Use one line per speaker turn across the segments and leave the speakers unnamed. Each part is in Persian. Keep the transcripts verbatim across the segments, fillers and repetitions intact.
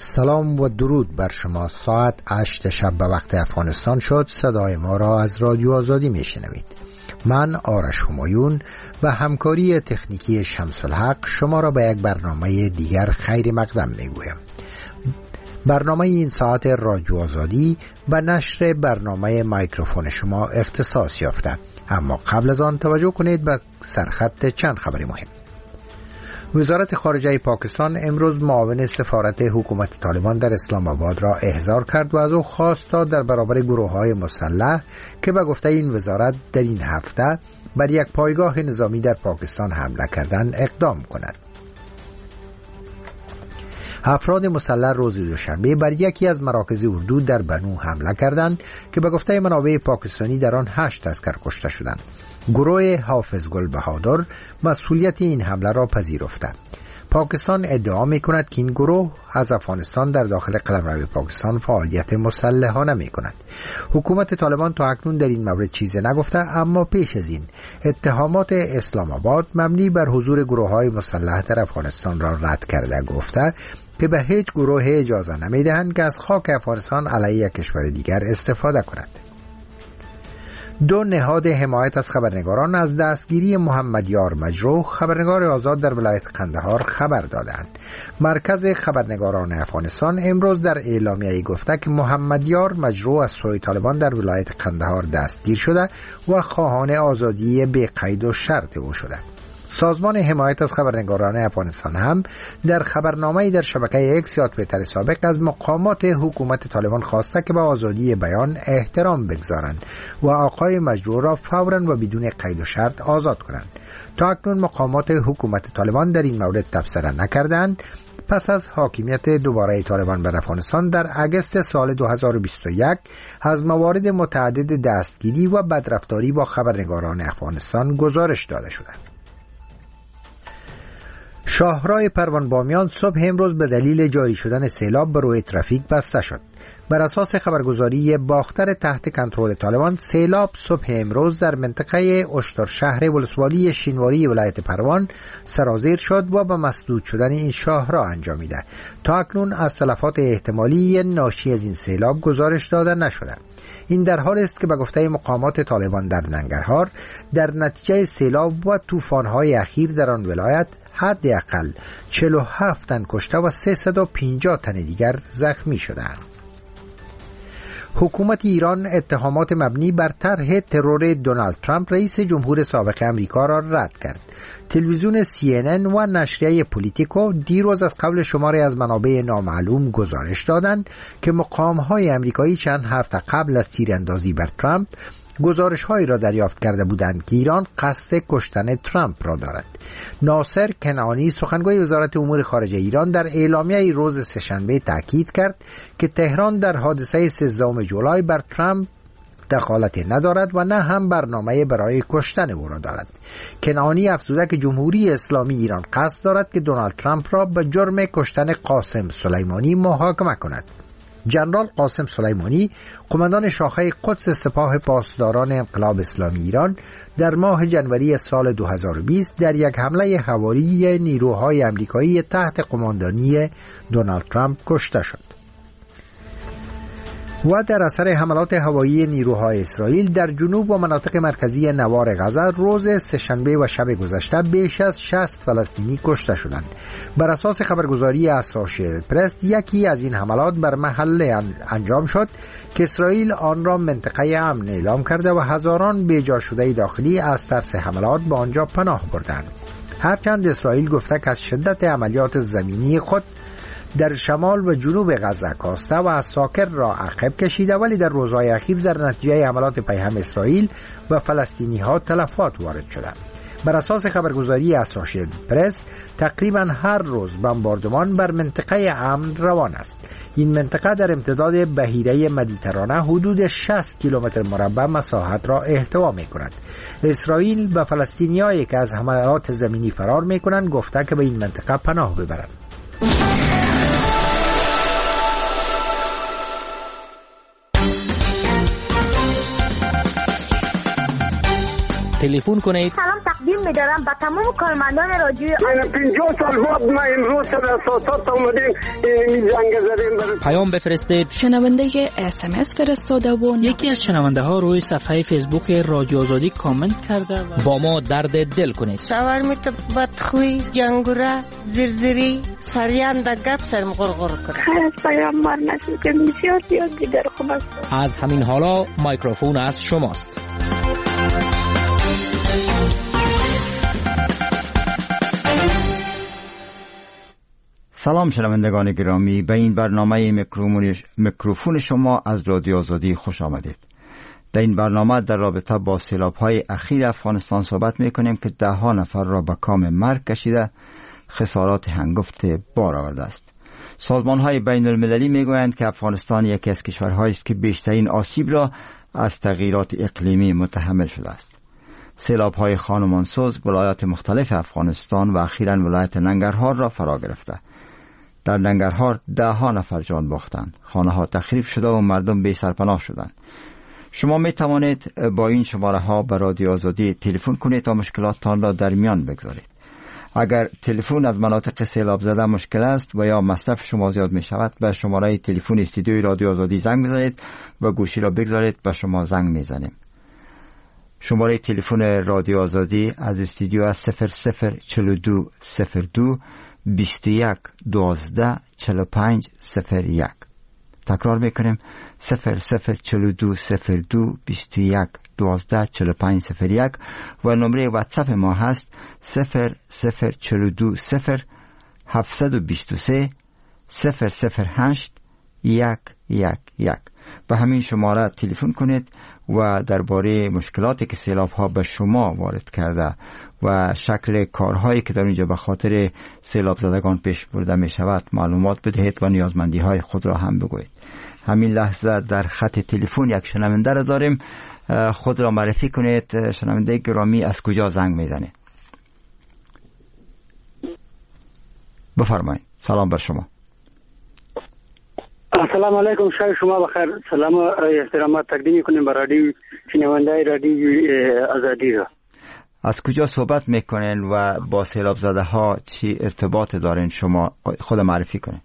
سلام و درود بر شما. ساعت هشت شب به وقت افغانستان شد. صدای ما را از رادیو آزادی میشنوید. من آرش همایون و همکاری تکنیکی شمس الحق شما را به یک برنامه دیگر خیر مقدم میگویم. برنامه این ساعت رادیو آزادی و نشر برنامه میکروفون شما اختصاص یافته، اما قبل از آن توجه کنید به سرخط چند خبر مهم. وزارت خارجه پاکستان امروز معاون سفارت حکومت طالبان در اسلام آباد را احضار کرد و از او خواست تا در برابر گروه‌های مسلح که به گفته این وزارت در این هفته بر یک پایگاه نظامی در پاکستان حمله کردند اقدام کند. افراد مسلح روز دوشنبه بر یکی از مراکز اردو در بنو حمله کردند که به گفته منابع پاکستانی در آن هشت عسکر کشته شدند. گروه حافظ گل بهادر مسئولیت این حمله را پذیرفته. پاکستان ادعا می کند که این گروه از افغانستان در داخل قلمرو پاکستان فعالیت مسلحانه می کند. حکومت طالبان تا اکنون در این مورد چیزی نگفته، اما پیش از این اتهامات اسلام آباد مبنی بر حضور گروه های مسلح در افغانستان را رد کرده گفته که به هیچ گروه اجازه نمی دهند که از خاک افغانستان علیه کشور دیگر استفاده کند. دو نهاد حمایت از خبرنگاران از دستگیری محمد یار مجروح، خبرنگار آزاد در ولایت قندهار، خبر دادند. مرکز خبرنگاران افغانستان امروز در اعلامیه‌ای گفته که محمد یار مجروح از سوی طالبان در ولایت قندهار دستگیر شده و خواهان آزادی به قید و شرط او شده. سازمان حمایت از خبرنگاران افغانستان هم در خبرنامه‌ای در شبکه اکس یا توییتر سابق از مقامات حکومت طالبان خواسته که به آزادی بیان احترام بگذارند و آقای مجروح را فوراً و بدون قید و شرط آزاد کنند. تا اکنون مقامات حکومت طالبان در این مورد تبصره نکردند. پس از حاکمیت دوباره طالبان بر افغانستان در اگست سال دو هزار و بیست و یک از موارد متعدد دستگیری و بدرفتاری با خبرنگاران افغانستان گزارش داده شده. شاهراه پروان بامیان صبح امروز به دلیل جاری شدن سیلاب به روی ترافیک بسته شد. بر اساس خبرگزاری باختر تحت کنترل طالبان، سیلاب صبح امروز در منطقه اشتر شهر ولسوالی شینواری ولایت پروان سرازیر شد و به مسدود شدن این شاهراه انجامیده. تا اکنون از تلفات احتمالی ناشی از این سیلاب گزارش داده نشده. این در حال است که به گفته مقامات طالبان در ننگرهار در نتیجه سیلاب و طوفان‌های اخیر در آن ولایت حداقل چهل و هفت تن کشته و سیصد و پنجاه تن دیگر زخمی شدند. حکومت ایران اتهامات مبنی بر طرح ترور دونالد ترامپ رئیس جمهور سابق امریکا را رد کرد. تلویزیون سی ان ان و نشریه پولیتیکو دیروز از قول شماری از منابع نامعلوم گزارش دادند که مقام‌های امریکایی چند هفته قبل از تیراندازی بر ترامپ گزارش‌هایی را دریافت کرده بودند که ایران قصد کشتن ترامپ را دارد. ناصر کنعانی سخنگوی وزارت امور خارجه ایران در اعلامیه روز سه‌شنبه تاکید کرد که تهران در حادثه سیزدهم جولای بر ترامپ دخالتی ندارد و نه هم برنامه برای کشتن او را دارد. کنعانی افزوده که جمهوری اسلامی ایران قصد دارد که دونالد ترامپ را به جرم کشتن قاسم سلیمانی محاکمه کند. جنرال قاسم سلیمانی، قماندان شاخه قدس سپاه پاسداران انقلاب اسلامی ایران، در ماه جنوری سال دو هزار و بیست در یک حمله هوایی نیروهای امریکایی تحت قماندانی دونالد ترامپ کشته شد. و در اثر حملات هوایی نیروهای اسرائیل در جنوب و مناطق مرکزی نوار غزه روز سه‌شنبه و شب گذشته بیش از شصت فلسطینی کشته شدند. بر اساس خبرگزاری اسوشییتد پرس یکی از این حملات بر محل انجام شد که اسرائیل آن را منطقه امن اعلام کرده و هزاران بیجا شده داخلی از ترس حملات به آنجا پناه بردند. هرچند اسرائیل گفته که از شدت عملیات زمینی خود در شمال و جنوب غزه کاسته و از ساکر را عقب کشیده، ولی در روزهای اخیر در نتیجه حملات پیهم اسرائیل و فلسطینی ها تلفات وارد شده. بر اساس خبرگزاری اسوشییتد پرس تقریبا هر روز بمباردمان بر منطقه امن روان است. این منطقه در امتداد بحیره مدیترانه حدود شصت کیلومتر مربع مساحت را احتوا می کند. اسرائیل به فلسطینیایی که از حملات زمینی فرار می کنند گفته که به این منطقه پناه ببرند.
تلفن کنید.
سلام تقدیم می‌دارم به تمام کارمندان رادیو.
پنجاه سال بعد ما امروز سر اساسات اومدیم این زنگ زدیم.
پیام بفرستید.
شنونده اس ام اس فرستاده و
یکی از شنونده ها روی صفحه فیسبوک رادیو آزادی کامنت کرده و
با ما درد دل کنید.
شاورمیت بدخوی جنگوره زرزری سریان دا گپ سرم غرغر کنه.
خیر از پیامبر نسید که بسیار زیاد دیگر خوب است.
از همین حالا میکروفون از شماست.
سلام شنوندگان گرامی، به این برنامه میکروفون شما از رادیو آزادی خوش آمدید. در این برنامه در رابطه با سیلاب‌های اخیر افغانستان صحبت می‌کنیم که ده ها نفر را به کام مرگ کشیده، خسارات هنگفت بار آورده است. سازمان‌های بین المللی می‌گویند که افغانستان یکی از کشورهایی است که بیشترین آسیب را از تغییرات اقلیمی متحمل شده است. سیلاب‌های خانمانسوز ولایات مختلف افغانستان و اخیراً ولایت ننگرهار را فرا گرفته. در ننگرهار ده ها نفر جان باختند، خانه ها تخریب شده و مردم بی سرپناه شدند. شما می توانید با این شماره ها به رادیو آزادی تلفن کنید تا مشکلاتتان را در میان بگذارید. اگر تلفن از مناطق سیلاب زده مشکل است و یا مصرف شما زیاد می شود، به شماره تلفن استودیوی رادیو آزادی زنگ بزنید و گوشی را بگذارید، به شما زنگ می زنیم. شماره تلفن رادیو آزادی از استودیو از صفر صفر چهل و دو صفر دو بیست و یک دوازده چهل و پنج صفر یک. تکرار میکنیم صفر صفر چهل و دو صفر دو بیست و یک دوازده چهل و پنج صفر یک و نمره واتساپ ما هست صفر صفر چهل و دو صفر هفتصد و بیست و سه صفر صفر هشت یک یک یک. به همین شماره تلفن کنید و درباره مشکلاتی که سیلاب ها به شما وارد کرده و شکل کارهایی که در اینجا به خاطر سیلاب زدگان پیش برده می شود معلومات بدهید و نیازمندی های خود را هم بگویید. همین لحظه در خط تلفن یک شنونده را داریم. خود را معرفی کنید. شنونده گرامی، از کجا زنگ می زنید؟ بفرمایید. سلام بر شما.
السلام علیکم، شب شما بخیر. سلام و احترامات تقدیم میکنیم به رادیو شنونده رادیو آزادی را.
از کجا صحبت میکنین و با سیلاب زده ها چی ارتباط دارین؟ شما خود معرفی کنین.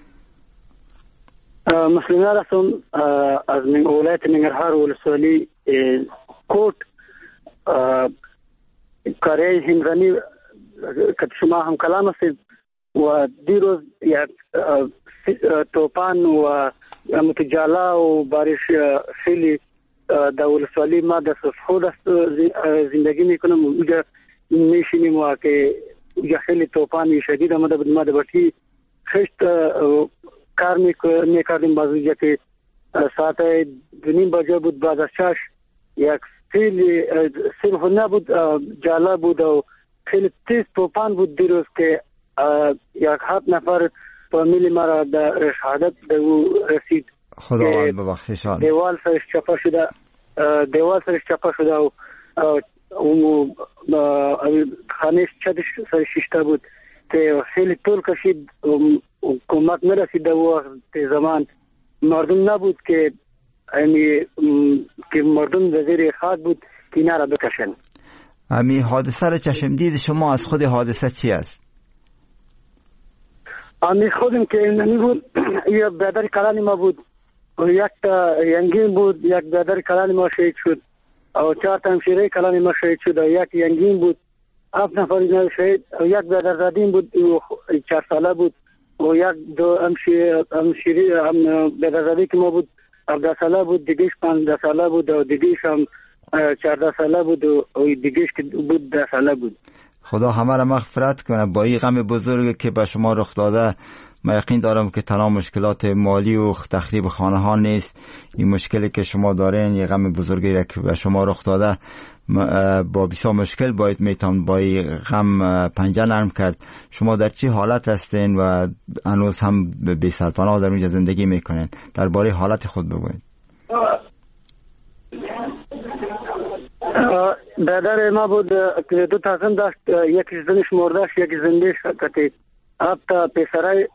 مسلمان هستم از ولایت ننگرهار ولسوالی کوٹ. کاری همرانی که شما هم کلام هستید و دیروز یک توپان و متجالا و بارش خیلی در ولسوالی ما در خود زندگی میکنم. اونجا میشینیم و که اونجا خیلی توپان شدید آمده بود. ما در بطی خشت کار میکردیم. باز اونجا که ساعت دو نیم بجه بود، بعد از چاش یک خیلی صرف نبود، جالا بود و خیلی تیز توپان بود دیروز که یک هفت نفر فامیلی مرا در شهادت در او رسید.
خداوند ببخشیشان.
دیوال سرش چپا شده دیوال سرش چپا شده و اون خانهش چتش سرش شیشته بود که خیلی طول کشید. کمک نرسید. در وقت زمان مردم نبود که یعنی که مردم وزیر خاک بود که اینا را بکشن.
امی حادثه را چشم دید شما از خود حادثه چی است؟
امی خودم که نمی بود یک برادر کلانی ما بود و یک تا ینگین بود. یک برادر کلانی ما شهید شد و چهار تا همشیره کلانی ما شهید شد و یک ینگین بود. هفت نفر اینا شهید و یک برادر زادین بود و چهار ساله بود و یک دو همشیره همشیره هم برادر زادی که ما بود هفده ساله بود، دیگهش پانزده ساله بود و دیگهش هم چهارده ساله بود و دیگهش که بود ده ساله بود.
خدا همه را مغفرت کنه. با این غم بزرگی که به شما رخ داده، من یقین دارم که تنها مشکلات مالی و تخریب خانه ها نیست. این مشکلی که شما دارین، یه غم بزرگی که به شما رخ داده، با بسیار مشکل باید میتون با این غم پنجه نرم کرد. شما در چه حالت هستین و هنوز هم بی سرپناه در اونجا زندگی میکنین؟ درباره حالت خود بگوید.
برادر ما بود که دو تا زن داشت، یکی زنش مرداش، یکی زندهش کتی هفتا پسرای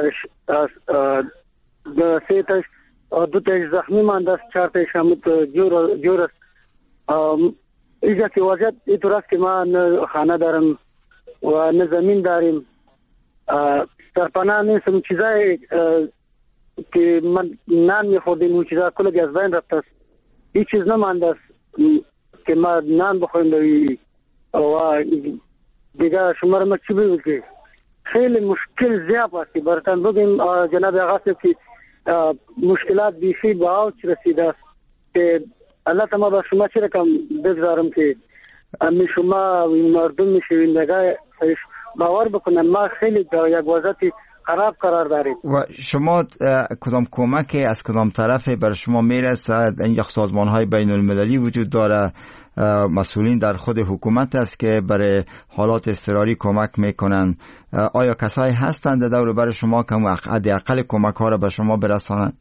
سه تاش دو تاش زخمی ماندست، چهار تاش هم جور است. اینجا که وضعیت اینطور است که ما نه خانه دارم و نه زمین داریم، سرپناه نیستم. چیزای که من نان میخوردیم اون چیزا کل از بین رفته است. هیچ چیز نمانده است که ما نان بخوریم و دیگه شما را ما چی بگویم که خیلی مشکل زیاد است که برتن بگیم جناب آقا صاحب که مشکلات بیشی به اوج رسیده است که الله تعالی با شما چه رقم بگذارم که امی شما مردم میشویندگاه باور بکنن ما خیلی در یک وضعیت خراب قرار داریم.
و شما کدام کمک از کدام طرف برای شما میرسد؟ این یک سازمان های بین المللی وجود داره، مسئولین در خود حکومت است که برای حالات اضطراری کمک میکنن. آیا کسایی هستند در دور بر شما که حداقل کمک ها را به شما برسانند؟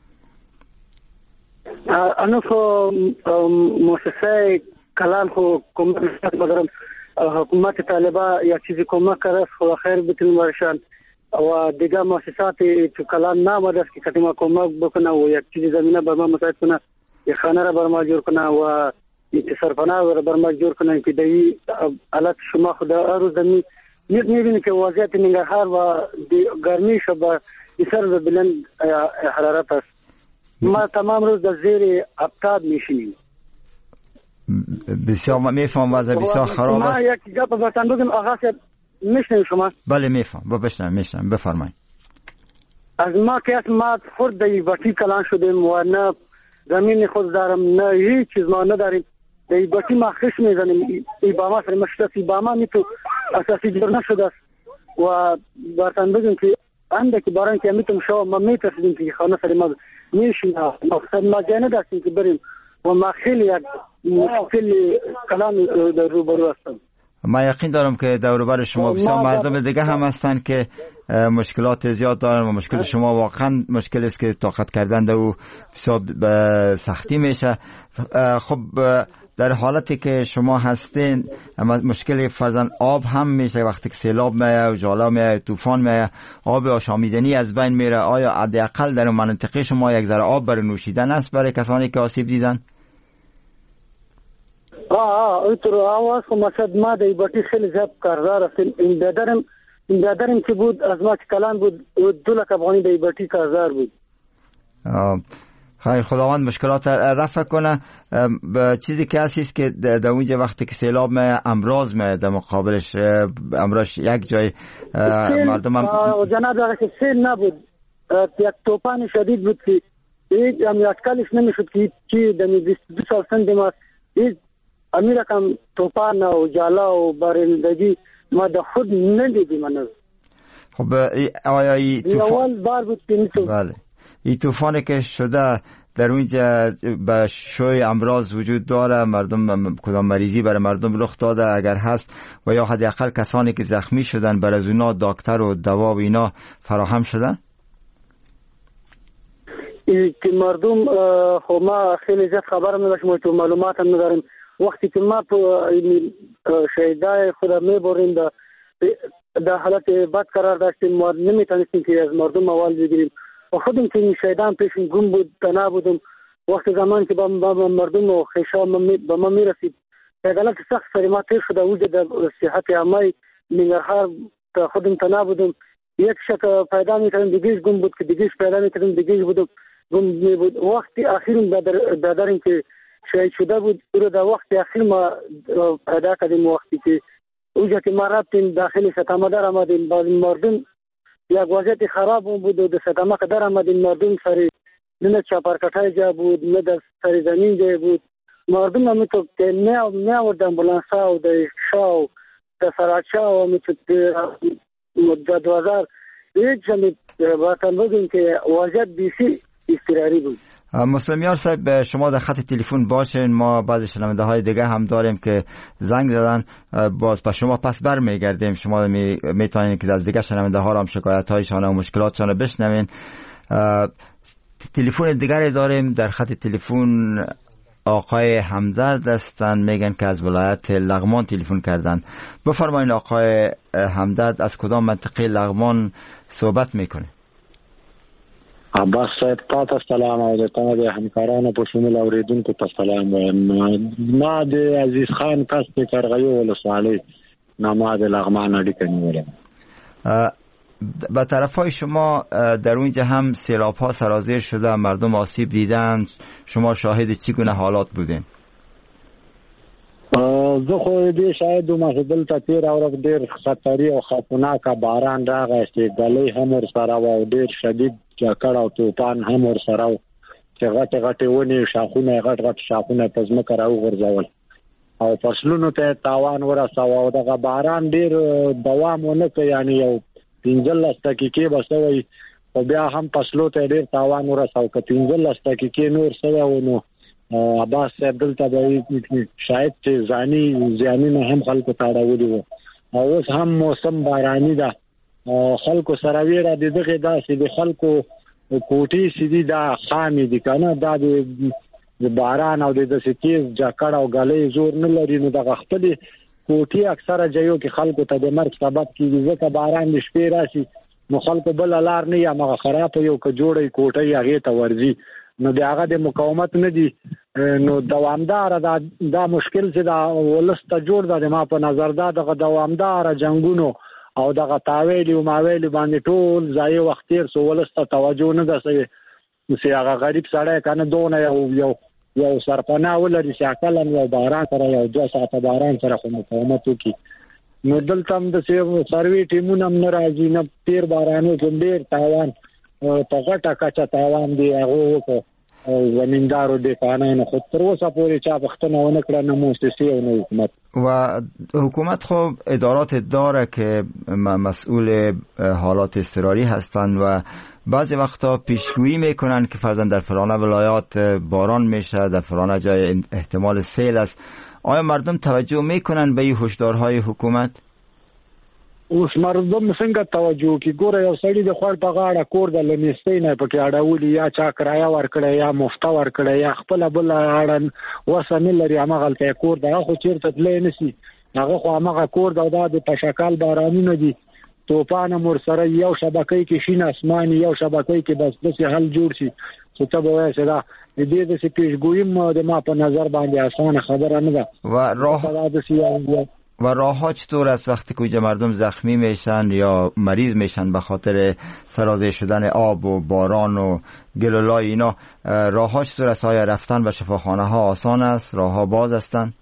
انا خو مؤسسه کلان خو کمک مدرم حکومت طالبا یا چیزی کمک کرد خو خیر بتون ورشان و دیگه مؤسسات تو کلان نامد است که کتیما کمک بکنه و یک چیزی زمینه بر ما مساعد کنه، یک خانه را بر ما جور کنه و سرپناه را بر ما جور کنه که دی حالت شما خدا روز دمی میبینی که وضعیت ننگرهار و گرمی شب بسر بلند حرارت است. ما تمام روز در زیر ابتاد میشینیم.
بسیار میفهم وضع بسیار خراب است.
ما یک گپ براتون بگم آقا صاحب میشنوید شما؟
بله میفهم، با بشنوم میشنوم بفرمایید. از
ما که از ما خود در بطی کلان شدیم و نه زمین خود دارم نه هیچ چیز ما نداریم. در بطی ما خش میزنیم ایباما سر مشتاق ایباما میتو اساسی جور نشده است و براتون بگم که انده که باران که میتونم شما ما میترسیدیم که خانه سر ما میشیم مقصد ما جای نداشتیم که بریم و ما خیلی یک مشکل کلان در روبرو هستم.
ما یقین دارم که دور بر شما بسیار مردم دیگه هم هستن که مشکلات زیاد دارن و مشکل شما واقعا مشکل است که طاقت کردن در او بسیار سختی میشه. خب در حالتی که شما هستین مشکل فرزن آب هم میشه، وقتی که سیلاب میاد و جالا میاد طوفان میاد آب آشامیدنی از بین میره. آیا حداقل در منطقه شما یک ذره آب برای نوشیدن است برای کسانی که آسیب دیدن؟
آه آه اینطور آواز که مقصد ما در بطی خیلی زیاد کاردار هستیم. این بیادرم این بیادرم که بود از ما که کلان بود دو لک افغانی در بطی کاردار بود.
خیر خداوند مشکلات رفع کنه. چیزی که هست که در اونجا وقتی که سیلاب میاد امراض میاد در مقابلش امراض یک جای مردم هم
جناب آقا که سیل نبود، یک طوفان شدید بود که هیچ امیاتکالش نمیشد که چی در بیست و دو سال سند ما هیچ امیر رقم طوفان و جالا و بارندگی ما در خود ندیدیم. من
خب آیا ای
طوفان اول بار بود که میتون
بله این طوفانی که شده در اونجا به شوی امراض وجود داره؟ مردم کدام مریضی برای مردم رخ داده اگر هست و یا حداقل کسانی که زخمی شدن برای از اونا دکتر و دوا و اینا فراهم شدن؟
ای که مردم خب ما خیلی زیاد خبر نداشتیم و معلومات هم نداریم. وقتی که ما شهیدای خدا میبریم در حالت بد قرار داشتیم ما نمیتونستیم که از مردم اول بگیریم و خودم که این شهیدان پیشم گم بود تنها بودم. وقتی زمان که با مردم و خیشا به ما میرسید حالت سخت سر ما تیر شده وجود در صحت عامه ننگرهار خودم تنها بودم. یک شک پیدا میکردم دیگهش گم بود که دیگهش پیدا میکردم دیگهش بودم گم می بود. وقتی اخیرم دادرم که شهید شده بود او در وقت اخیر ما پیدا کردیم. وقتی که اوجا که ما رفتیم داخل ستامه در آمدیم بعض مردم یک وضعیت خراب بود و در ستامه که در آمدیم مردم سری نه چاپرکتای جا بود نه در سری زمین جا بود. مردم هم میتو که نه آورد امبولانس ها و در شا و در سراچه ها و میتو در دوازار هیچ همی باتن بودیم که وضعیت بیسی استراری بود.
مسلمیار صاحب شما در خط تلفن باشین، ما بعضی شنونده های دیگه هم داریم که زنگ زدن، باز به شما پس بر میگردیم. شما می میتونید که از دیگه شنونده ها هم شکایت هایشان و مشکلاتشان رو بشنوین. تلفن دیگری داریم در خط تلفن آقای همدرد هستن، میگن که از ولایت لغمان تلفن کردن. بفرمایید آقای همدرد از کدام منطقه لغمان صحبت میکنه؟
عباس صاحب تاسو سلام او د تاسو د همکارانو په شمول اوریدونکو ته سلام وایم. ما د عزیز خان کس په کرغیو ولسوالۍ نامه د لغمان اړیکه نیولم.
به طرفای شما در اونجا هم سیلاب ها سرازیر شده، مردم آسیب دیدن، شما شاهد چگونه حالات بودین؟
زه خو دې شاید ما دلته تیر اورف ډیر خطري او خطرناک باران راغی چې ګلې هم ور سره و، ډیر شدید جاکړ او طوفان هم ور سره و چې غټ غټ ونی شاخونه غټ غټ شاخونه په ځمکه راو غورځول او فصلونو ته تاوان ورساوه او دغه باران ډیر دوام ونه کوي، یعنی یو پنځلس دقیقې بسوي او بیا هم فصلو ته ډیر تاوان ورساوه. که پنځلس دقیقې نور سوي نو عباس صاحب دلته به شاید چې ځاني ځاني هم خلکو ته راوړي وو او اوس هم موسم باراني ده. خلکو سره ویره د دغه داسې د خلکو کوټي سیدي دا خامي دي کنه، دا د باران او د دسیتیز جاکړ او غلې زور نه لري، نو د خپل کوټي اکثره ځایو کې خلکو ته د مرګ سبب کیږي. ځکه باران د شپې راشي نو خلکو بل لار نه یا مغه خراب یو ک جوړي کوټي هغه ته ورځي، نو دغه د مقاومت نه دي، نو دوامدار دا دا مشکل چې دا ولسته جوړ ده. ما په نظر دا د دوامدار جنگونو او دغه تاویل او ماویل باندې ټول ځای وخت تیر سو ولسته توجه نه ده سوي. چې هغه غریب سړی کنه دونه یو یو یو سرپناه ولري چې اکلن یو باران سره یو دوه ساعته باران سره خو مقاومت وکړي. نو دلته هم د سروي ټیمونه هم ناراضي، نه تیر بارانو کې ډیر تاوان په غټه کچه تاوان دی هغه وکړ زمیندارو د قانون خود تر اوسه پورې چا بختنه ونه کړه، نه مؤسسه او نه حکومت.
و حکومت خب ادارات داره که مسئول حالات اضطراری هستند و بعضی وقتا پیشگویی میکنن که فرضاً در فلانه ولایات باران میشه، در فلانه جای احتمال سیل است. آیا مردم توجه میکنن به این هشدارهای حکومت؟
اوس مردم څنګه توجه کی؟ ګوره یو سړی د خپل په غاړه کور د لنیستې نه پکې اړولي، یا چا کرایه ورکړی یا مفته ورکړی یا خپل بل اړن وسنه لري، هغه غلطه کور دا خو چیرته تللی نسی، هغه خو هغه کور دا د پشکال بارانونه دي، طوفان مر سره یو شبکې کې شین اسماني یو شبکې کې بس بس حل جوړ شي. څه ته وایي چې دا د دې د پیشګویی د ما په نظر باندې اسانه خبره نه ده.
و راه و راه ها چطور است وقتی که مردم زخمی میشن یا مریض میشن به خاطر سرازیر شدن آب و باران و گلولای اینا؟ راه ها چطور است؟ آیا رفتن به شفاخانه ها آسان است؟ راه ها باز هستند؟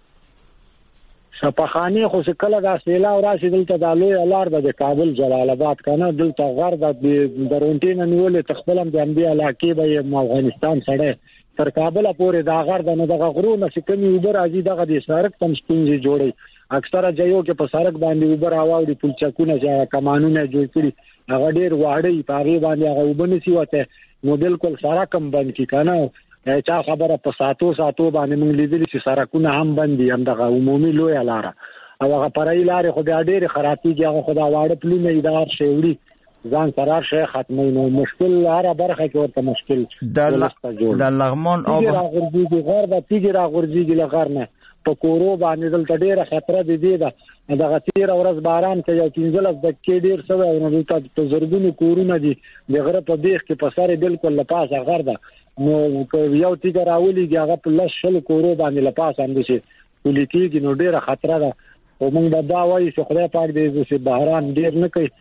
شفاخانه خو کله دا سیلاب راشي دلته د لوی لار د کابل جلال آباد کنه دلته غر د درونټین نیولې تخپلم د امدی علاقې به افغانستان سره تر کابل پورې دا غر د نه د غرونه چې کمی اوبر راځي دغه د سړک تم ستونزې جوړي. اکثره ځایو کې په سړک باندې اوبر راوړي، پلچکونه چې کمانونه جوړ کړي هغه ډیر واړی پاغي باندې هغه وبنسي وته، نو بالکل سړک هم بند کی کنه. چا خبره په ساتو ساتو باندې موږ لیدل چې سړکونه هم بند دي، هم دغه عمومي لوی لار او هغه پرای لارې خو بیا ډیر خرابېږي، هغه خدا واړه پلونه ادار شوړي ځان قرار شي ختمي، نو مشکل هر برخه کې ورته مشکل
در در لغمان آب
راغورځي غر د تیګ راغورځي لغرنه په کورو باندې دلته ډیره خطر دی دی دا دغه تیر ورځ باران کې یو پنځلس دقیقې ډیر سوي نو دلته په زرګونو کورونه دي د غره په بیخ کې په سره بالکل لپاسه غر ده، نو یو تیګ راولي هغه په لس شل کورو باندې لپاسه هم دي پولیټیږي، نو ډیره خطر ده. او موږ دا وایي چې خدای پاک دې چې باران ډیر نه کوي،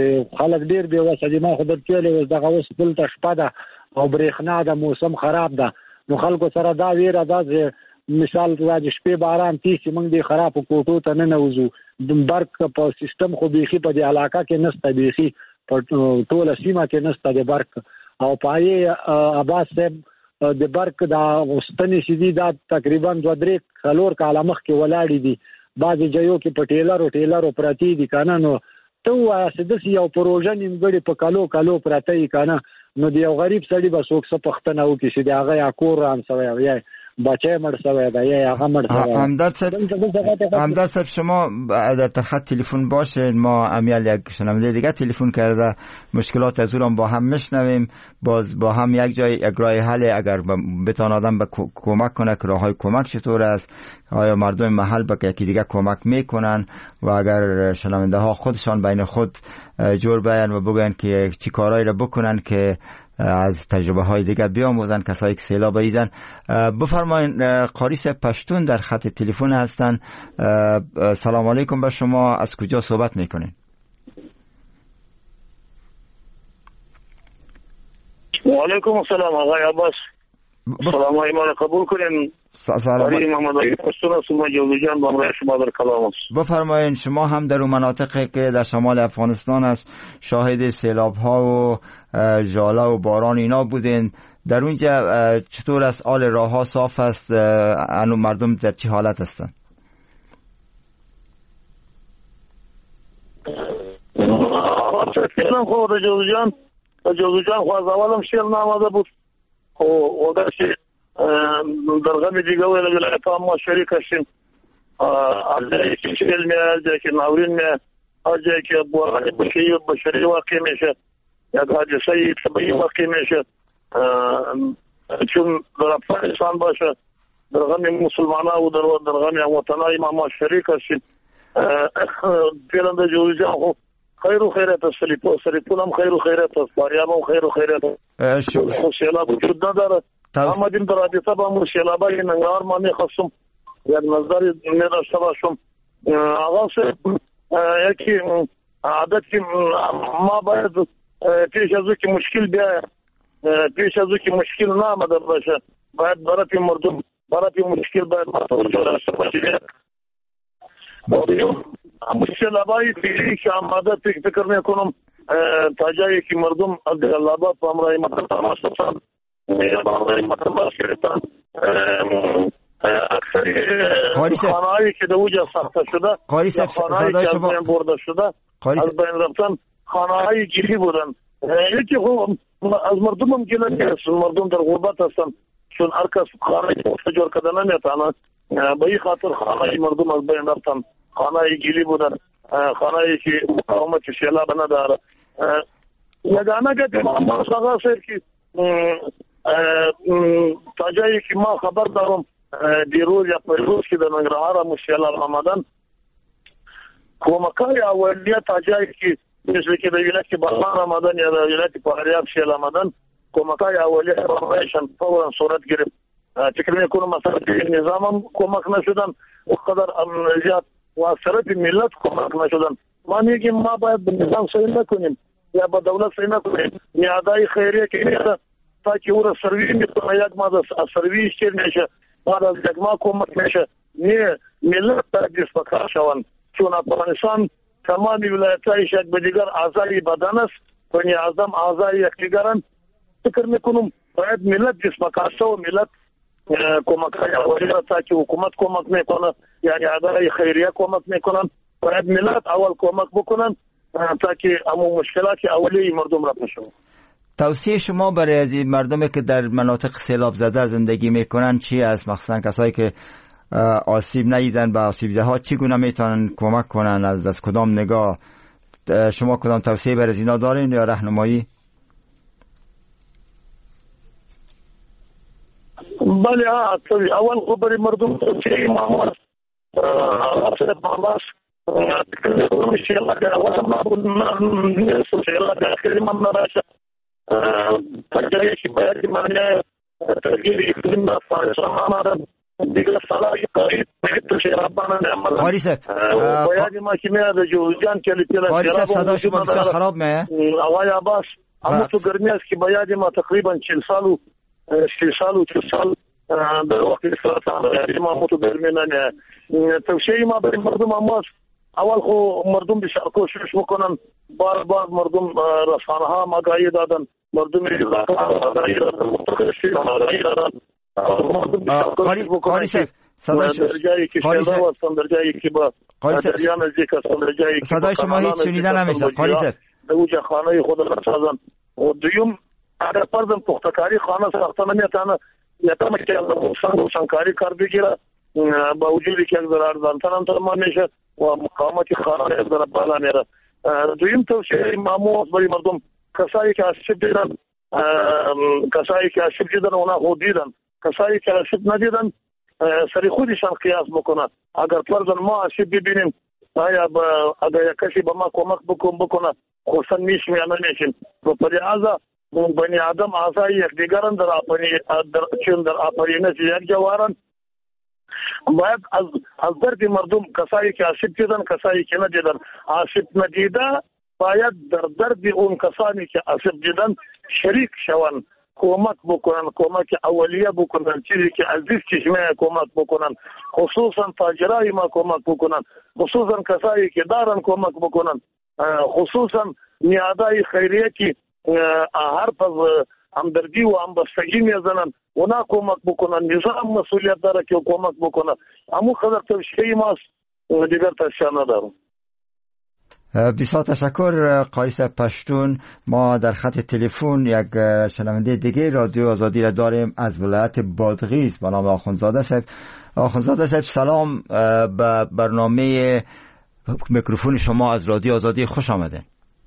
خلک ډیر به وسه ما خو درته ویل دغه اوس دلته شپه ده او برېښنا ده، موسم خراب ده، نو خلکو سره دا ویره ده مثال راځي شپې باران تیسي موږ دې خراب کوټو ته نه نوځو، د برق په سیستم خو بيخي په دې علاقه کې نسته، بيخي په ټوله سیمه کې نسته د برق. او پای عباس صاحب د برق دا واستنې سيدي دا تقریبا دوه درې څلور کاله مخکې ولاړې دي، بعضي ځایو کې په ټیلر او ټیلر او پراتی دي کنه، نو ته وایې چې د یو پروژه نیمګړی په کالو کالو پراتی کنه، نو د یو غریب سړي به څوک څه پښتنه وکړي چې هغه یا کور ران سوی یا بچه مړ شوی دی یا هغه مړ شوی.
همدرد صاحب همدرد صاحب شما در خط تلفن باشین، ما امیال یک شنونده دیگه تلفن کرده مشکلات از اون با هم میشنویم، باز با هم یک جای یک راه حل اگر بتوان آدم به کمک کنه که راههای کمک چطور است، آیا مردم محل به یکی دیگه کمک میکنن و اگر شنونده ها خودشان بین خود جور بیان و بگن که چی کارهایی را بکنن که از تجربه های دیگر بیاموزن، کسایی که سیلاب دیدن. بفرمایید قاری صاحب پشتون در خط تلفن هستن. سلام علیکم به شما، از کجا صحبت میکنین؟
و علیکم السلام آقای عباس. سلام های ما را قبول کنیم.
سلام
علیکم محمد پشتون است. ما جوزجان با همراه شما در کلام است.
بفرمایید شما هم در اون مناطقی که در شمال افغانستان است شاهد سیلاب ها و ژاله و باران اینا بودین. در اونجا چطور است؟ حال راه ها صاف است؟ انو مردم در چه حالت هستند؟
فعلا خود جوزجان جوزجان خو از اولم شیل نامده بود و وگرچه در غم دیگه ویل ولایت هم ما شریک هستیم. از جایی که شیل میه، از جایی که ناورین میه، از جایی که بحران بشری واقع میشه، یک حادثه طبیعی واقع میشه، چون در افغانستان باشه در غم مسلمانان و در غم وطنای ما شریک هستیم. فعلا در جوزجان خو خیر و خیرات است، سریپون هم خیر و خیرات است، فاریاب هم خیر و خیرات است. خو سیلاب وجود نداره. آمدیم در رابطه با امور سیلابای ننگرهار ما میخواستم یک نظری میداشته باشم. آقا صاحب یکی عادت که ما باید پیش از او که مشکل بیاید، پیش از او که مشکل نامده باشه، باید برای مردم برای مشکل باید متوجه داشته باشه. سیلابای پیشی که آمده فکر میکنم تا جایی که مردم از جلابات و امرای مطلب تماس بسند یا با امرای مطلب گرفتن، اکثری خانهایی که در اوجه ساخته شده یا خانهایی که از بین برده شده از بین رفتن خانهایی گیری بودن. یکی خوب از مردم هم گیله نیست، مردم در غربت هستن، چون هر کس خانهایی که جور کده نمیتانه، به این خاطر خانهایی مردم از بین رفتن، خانهایی گیلی بودن، خانهایی که مقاومت سیلاب نداره. یگانه که ما آقا صاحب که تا جایی که ما خبر دارم دیروز یا پیروز که در ننگرهار سیلاب آمدن، کمکای اولیه تا جایی که مثل که در ولایت بغلان آمدن یا در ولایت فاریاب سیل آمدن، کمکای اولیه برایشان فورا صورت گرفت. فکر میکنم مثلا نظام هم کمک نشدن و قدر زیاد و از طرف ملت کمک نشدن. ما میگیم ما باید به نظام صحیح نکنیم یا به دولت صحیح نکنیم. نیادای خیریه که میده تا که او را سروی میکنه، یک ماه از سروی اشتیر میشه، بعد از یک ماه کمک میشه. نه ملت باید دست بکار شوند، چون افغانستان تمامی ولایتایش یک به دیگر اعضای بدن است و نیازم اعضای یکدیگرند. فکر میکنم باید ملت دست بکار شو، ملت کمکای اولیه تا که حکومت کمک میکنه یعنی اداره خیریه کمک میکنن، باید ملت اول کمک بکنن تا که همون مشکلات اولیه مردم را بشون.
توصیه شما برای از مردمی که در مناطق سیلاب زده زندگی میکنن چی است؟ مخصوصا کسایی که آسیب ندیدن به آسیب زده ها چگونه میتونن کمک کنن؟ از از کدام نگاه شما کدام توصیه برای اینا دارین یا راهنمایی؟
بله ها، اول خو برای مردم توصیه ما اصلا بالاس مشکل که اول ما بود نه سوشال که خیلی من نراشه تجاری که باید معنی تغییر اقلیم در افغانستان آمدن دیگر سالهای قریب تو شرابانه نعمل
قاری صاحب
باید ما که میاد جوزجان کلی پیلا
قاری صاحب صدا شما بسیار خراب میه
آقای عباس اما تو گرمی است که باید ما تقریبا چهل سال و سی سال و چهل سال در وقت سرطان ما تو گرمی نه. توصیه ما برای مردم اماس اول خو مردم بسیار کوشش بکنن، بار بار مردم رسانه ها آگاهی دادن، مردم آگاهی دادن، متخصصین آگاهی دادن.
قاری صاحب
درجایی که شده هستن، درجایی که با دریان نزدیک هستن، درجایی که
صدای شما هیچ شنیده نمیشه. قاری صاحب
در اوجه خانه خود را سازن و دویم اگر پردم پختکاری خانه ساخته نمیتانه یکم که سنگ و سنگکاری کار بگیره با وجودی که از ارزانتن هم ترمان میشه و مقامتی خانه از در بالا میره. دویم توصیه مامو برای مردم کسایی که آسیب دیدن کسایی که آسیب دیدن اونا خود دیدن، کسایی که آسیب ندیدن سری خودشان قیاس بکنه. اگر فرضاً ما آسیب ببینیم آیا اگر یک کسی به ما کمک بکن بکنه خصوصا میشیم یا نمیشیم و پر لحاظا بنی آدم اعضای یکدیگران در چون در آفرینش یک جوارن باید از از درد مردم کسایی که آسیب دیدن کسایی که ندیدن آسیب ندیده باید در درد اون کسانی که آسیب دیدن شریک شون، کمک بکنن، کمک اولیه بکنن، چیزی که از دیست چشمه کمک بکنن، خصوصا تاجرای ما کمک بکنن، خصوصا کسایی که دارن کمک بکنن، خصوصا نیادای خیریه که هر پس همدردی و همبستگی میزنن اونا کمک بکنن. نظام مسئولیت داره که کمک بکنن. امو خبر توشیه ماست دیگر تشکر ندارم.
بسیار تشکر قایص پشتون. ما در خط تلفن یک شنونده دیگه رادیو آزادی را داریم از ولایت بادغیس به نام آخوندزاده صاحب. آخوندزاده صاحب سلام، به برنامه میکروفون شما از رادیو آزادی خوش آمده.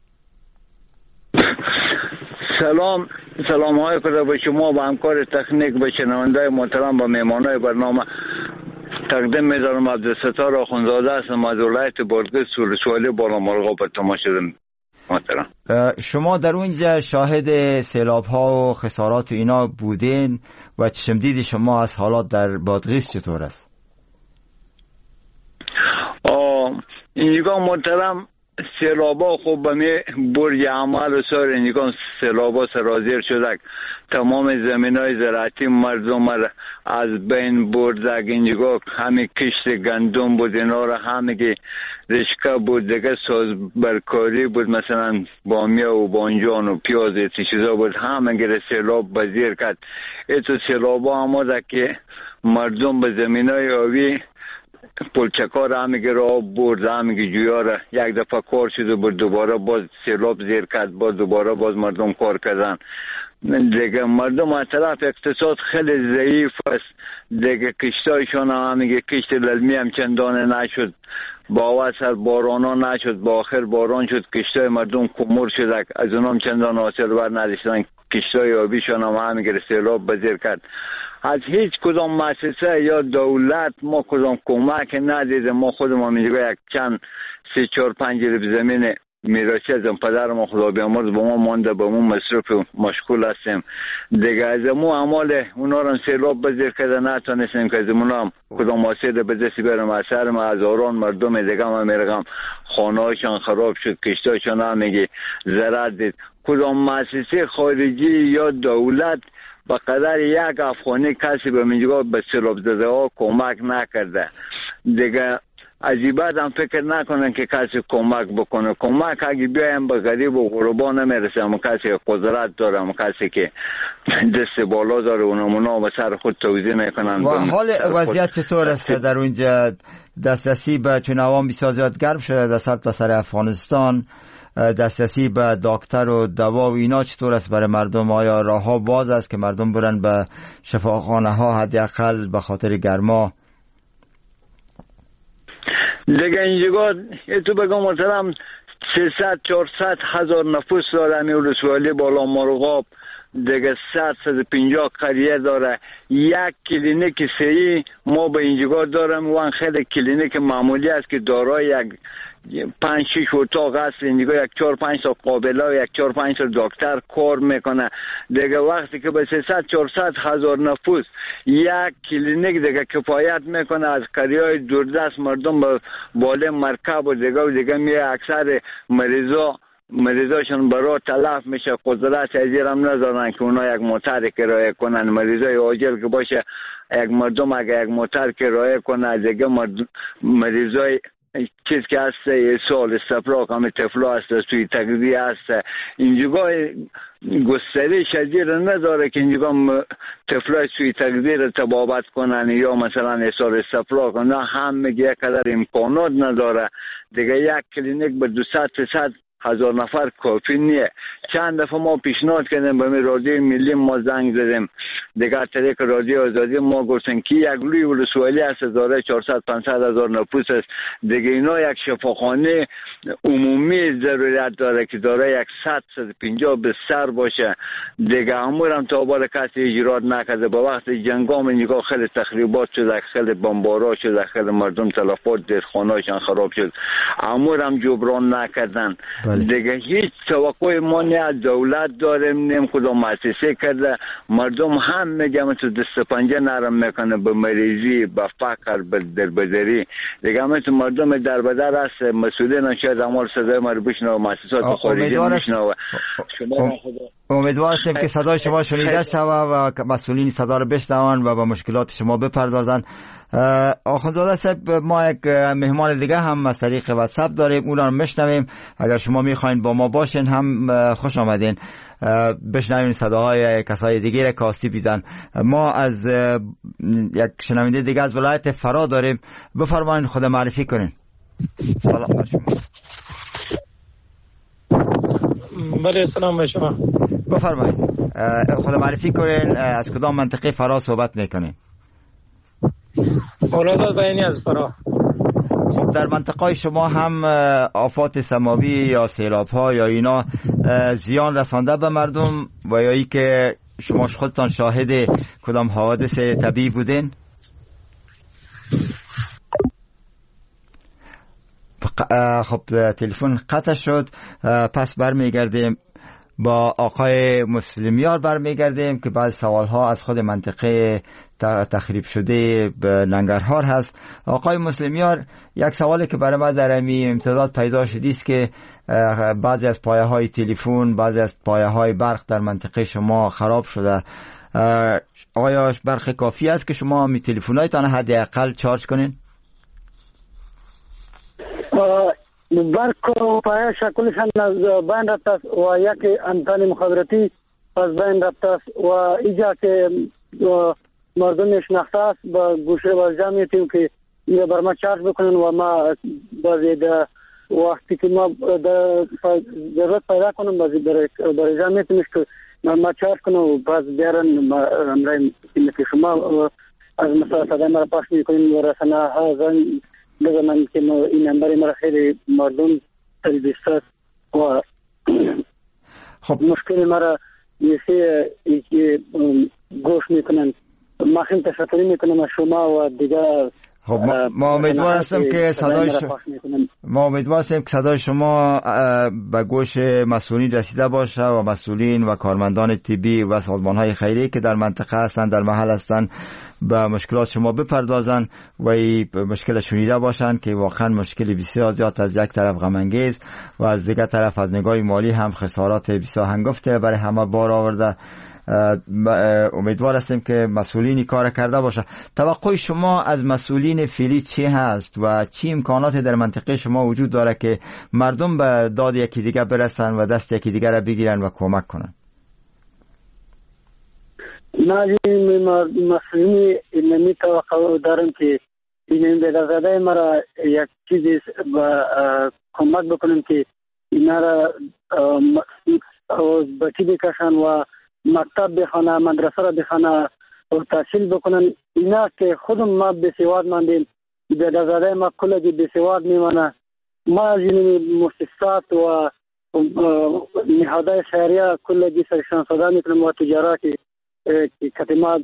سلام، سلام های خدا به شما، به همکار تکنیک، به شنونده محترم، به مهمانای برنامه تقدیم می‌دارم. عبدالستار آخوندزاده هستم از ولایت بادغیس، ولسوالی بالامرغاب به تماشا محترم.
شما در اونجا شاهد سیلاب ها و خسارات و اینا بودین و چشم دید شما از حالات در بادغیس چطور است؟
آه اینجا محترم سیلابا خوب به می برج عمل و سار اینجا سیلابا سرازیر شدک، تمام زمین های زراعتی مردم از بین بردک. اینجا همه کشت گندم بود، اینا را همه رشکه بود دیگه، ساز برکاری بود، مثلا بامیه و بانجان و پیاز ایتی چیزا بود، همه گره سیلاب بزیر کرد. ایتو سیلابا آمده که مردم به زمین های آوی پلچکار همگی را آب برد، همگی جویا را یک دفعه کار شده بود، دوباره باز سیلاب زیر کرد، باز دوباره باز مردم کار کردن دیگه. مردم از طرف اقتصاد خیلی ضعیف است دیگه، کشتایشان همگی کشت للمی هم چندانه نشد، با وسط بارانا نشد، با آخر باران شد، کشتای مردم کمر شد، از اونام چندان حاصل بر نداشتن، کشتای آبیشان هم همگی سیلاب بزیر کرد. از هیچ کدام مؤسسه یا دولت ما کدام کمک ندیده. ما خودمون اینجا یک چند سه چهار پنج جریب زمین میراثی از پدر ما خدا بیامرز با ما مانده، با ما مصرف مشغول هستیم دیگه. از مو اعمال اونا رو سیلاب بزیر کرده نتونستیم که از اونا هم کدام مؤسسه به دست بیارم. اثر ما هزاران مردم دیگه ما میرگم خانه هاشان خراب شد، کشتاشان هم میگی ضرر دید. کدام مؤسسه خارجی یا دولت با قدر یک افغانی کسی به منجا به سیلاب زده ها کمک نکرده دیگه. عجیبت هم فکر نکنن که کسی کمک بکنه. کمک اگه بیایم به غریب و غربا نمیرسه، اما کسی قدرت داره، اما کسی که دست بالا داره اونمونا به سر خود توزیع میکنن.
و حال وضعیت چطور است در اونجا؟ دسترسی به چون عوام بسیار زیاد گرم شده در سر تا سر افغانستان، دسترسی به دکتر و دوا و اینا چطور است برای مردم؟ آیا راه ها باز است که مردم برن به شفاخانه ها حداقل به خاطر گرما؟
دیگه اینجا تو بگم محترم سیصد چهارصد هزار نفوس داره امی ولسوالی بالامرغاب دیگه، صد صد و پنجاه قریه داره. یک کلینیک صحیح ما به اینجا دارم و خیلی کلینیک معمولی است که دارای یک پنج شش اتاق است. اینجا یک چهار پنج تا قابله و یک چهار پنج تا دکتر کار میکنه دیگه. وقتی که به سیصد چهارصد هزار نفوس یک کلینیک دیگه کفایت میکنه، از قریه‌های دوردست مردم به بالای مرکب و دیگه و دیگه می اکثر مریضا مریضاشون برای تلف میشه، قدرت ازیر هم ندارن که اونا یک موتر کرایه کنن. مریضای عاجل که باشه یک مردم اگه یک موتر کرایه کنه دیگه مریضای چیز که هست سال استفراغ همه تفلا هست، توی تقضیه هست. اینجا گستری شدید نداره که اینجا تفلا توی تقضیه رو تبابت کنن یا مثلا سال استفراغ، نه هم میگه قدر امکانات نداره دیگه. یک کلینیک به دویست سیصد هزار نفر کافی نیه. چند دفعه ما پیشنهاد کردیم به رادیو ملی، ما زنگ زدیم دیگه طریق رادیو آزادی، ما گفتن که یک لوی ولسوالی هست داره چهارصد پانصد هزار نفوس است دیگه، اینا یک شفاخانه عمومی ضرورت داره که داره یک صد صد و پنجاه به سر باشه دیگه. امورم تا بالا کسی اجرات نکرده. با وقت جنگام اینجا خیلی تخریبات شده، خیلی بمبارا شده، خیلی مردم تلفات دید، خانه‌هاشون خراب شد، امورم جبران نکردن دیگه هیچ توقع ما نه از دولت داریم، نیم کدام مؤسسه کرده. مردم هم میگم تو دست پنجه نرم میکنه به مریضی، به فقر، به دربدری. دیگه همه تو مردم در بدر است. مسئولین شاید اعمال صدای ما رو بشنوه، مؤسسات خارجی بشنوه.
امیدوار هستیم که صدای شما شنیده شود و مسئولین صدا رو بشنوند و به مشکلات شما بپردازند. آخوندزاده صاحب، ما یک مهمان دیگه هم از طریق واتساپ داریم، اونا رو میشنویم. اگر شما میخواین با ما باشین هم خوش آمدین، بشنویم صداهای کسای دیگه را که آسیب دیدن. ما از یک شنونده دیگه از ولایت فرا داریم. بفرمایید خود معرفی کنین. سلام بر شما.
بله سلام بر شما.
بفرمایید خود معرفی کنین، از کدام منطقه فرا صحبت میکنین؟
اولاد بیانی از فرا.
خب در منطقه شما هم آفات سماوی یا سیلاب ها یا اینا زیان رسانده به مردم و یا ای که شما خودتان شاهد کدام حوادث طبیعی بودین؟ خب تلفن قطع شد. پس برمیگردیم با آقای مسلمیار برمیگردیم که بعض سوال ها از خود منطقه تخریب شده به ننگرهار هست. آقای مسلمیار، یک سوالی که برای ما در امی امتداد پیدا شده است که بعضی از پایه های تلفن، بعضی از پایه های برق در منطقه شما خراب شده. آیا برق کافی است که شما می تلفن هایتان حداقل چارج کنین؟
برق و پایه شکلشان از بین رفته است و یک انتن مخابراتی از بین رفته است و اینجا که مردم شناخته است با گوشه و جمعی تیم که بر ما چارج بکنن و ما بازی ده وقتی که ما ضرورت پیدا کنم بازی برای جمعی تیمش که ما چارج کنم و باز بیارن امرای که شما از مثلا صدای مرا پاش میکنیم و رسانه ها زن بزنن که این نمبر مرا خیلی مردم تلبیست است و
خب
مشکل مرا یکی که گوش میکنن ما خیلی تشکری میکنم از شما و دیگر.
خب ما امیدوار هستم که صدای شما ما امیدوار هستم که صدای شما به گوش مسئولین رسیده باشه و مسئولین و کارمندان طبی و سازمان‌های خیریه که در منطقه هستند، در محل هستند، به مشکلات شما بپردازن و این مشکل شنیده باشن که واقعا مشکل بسیار زیاد از یک طرف غم انگیز و از دیگر طرف از نگاه مالی هم خسارات بسیار هنگفته برای همه بار آورده. امیدوار هستیم که مسئولین کار کرده باشه. توقع شما از مسئولین فعلی چی هست و چی امکانات در منطقه شما وجود داره که مردم به داد یکی دیگه برسن و دست یکی دیگه را بگیرن و کمک کنن؟
نه مسئولین نمی توقع دارم که این بدرزاده مرا یک چیزی کمک بکنم که اینا را بچی بکشن و مکتب بخونه، مدرسه را بخونه و تحصیل بکنن. اینا که خودم ما بسیواد ماندیم، بدرزاده ما کلگی بسیواد میمانه. ما از این مؤسسات و نهادهای خیریه کلگی سرشان صدا میکنم و تجارت که کتما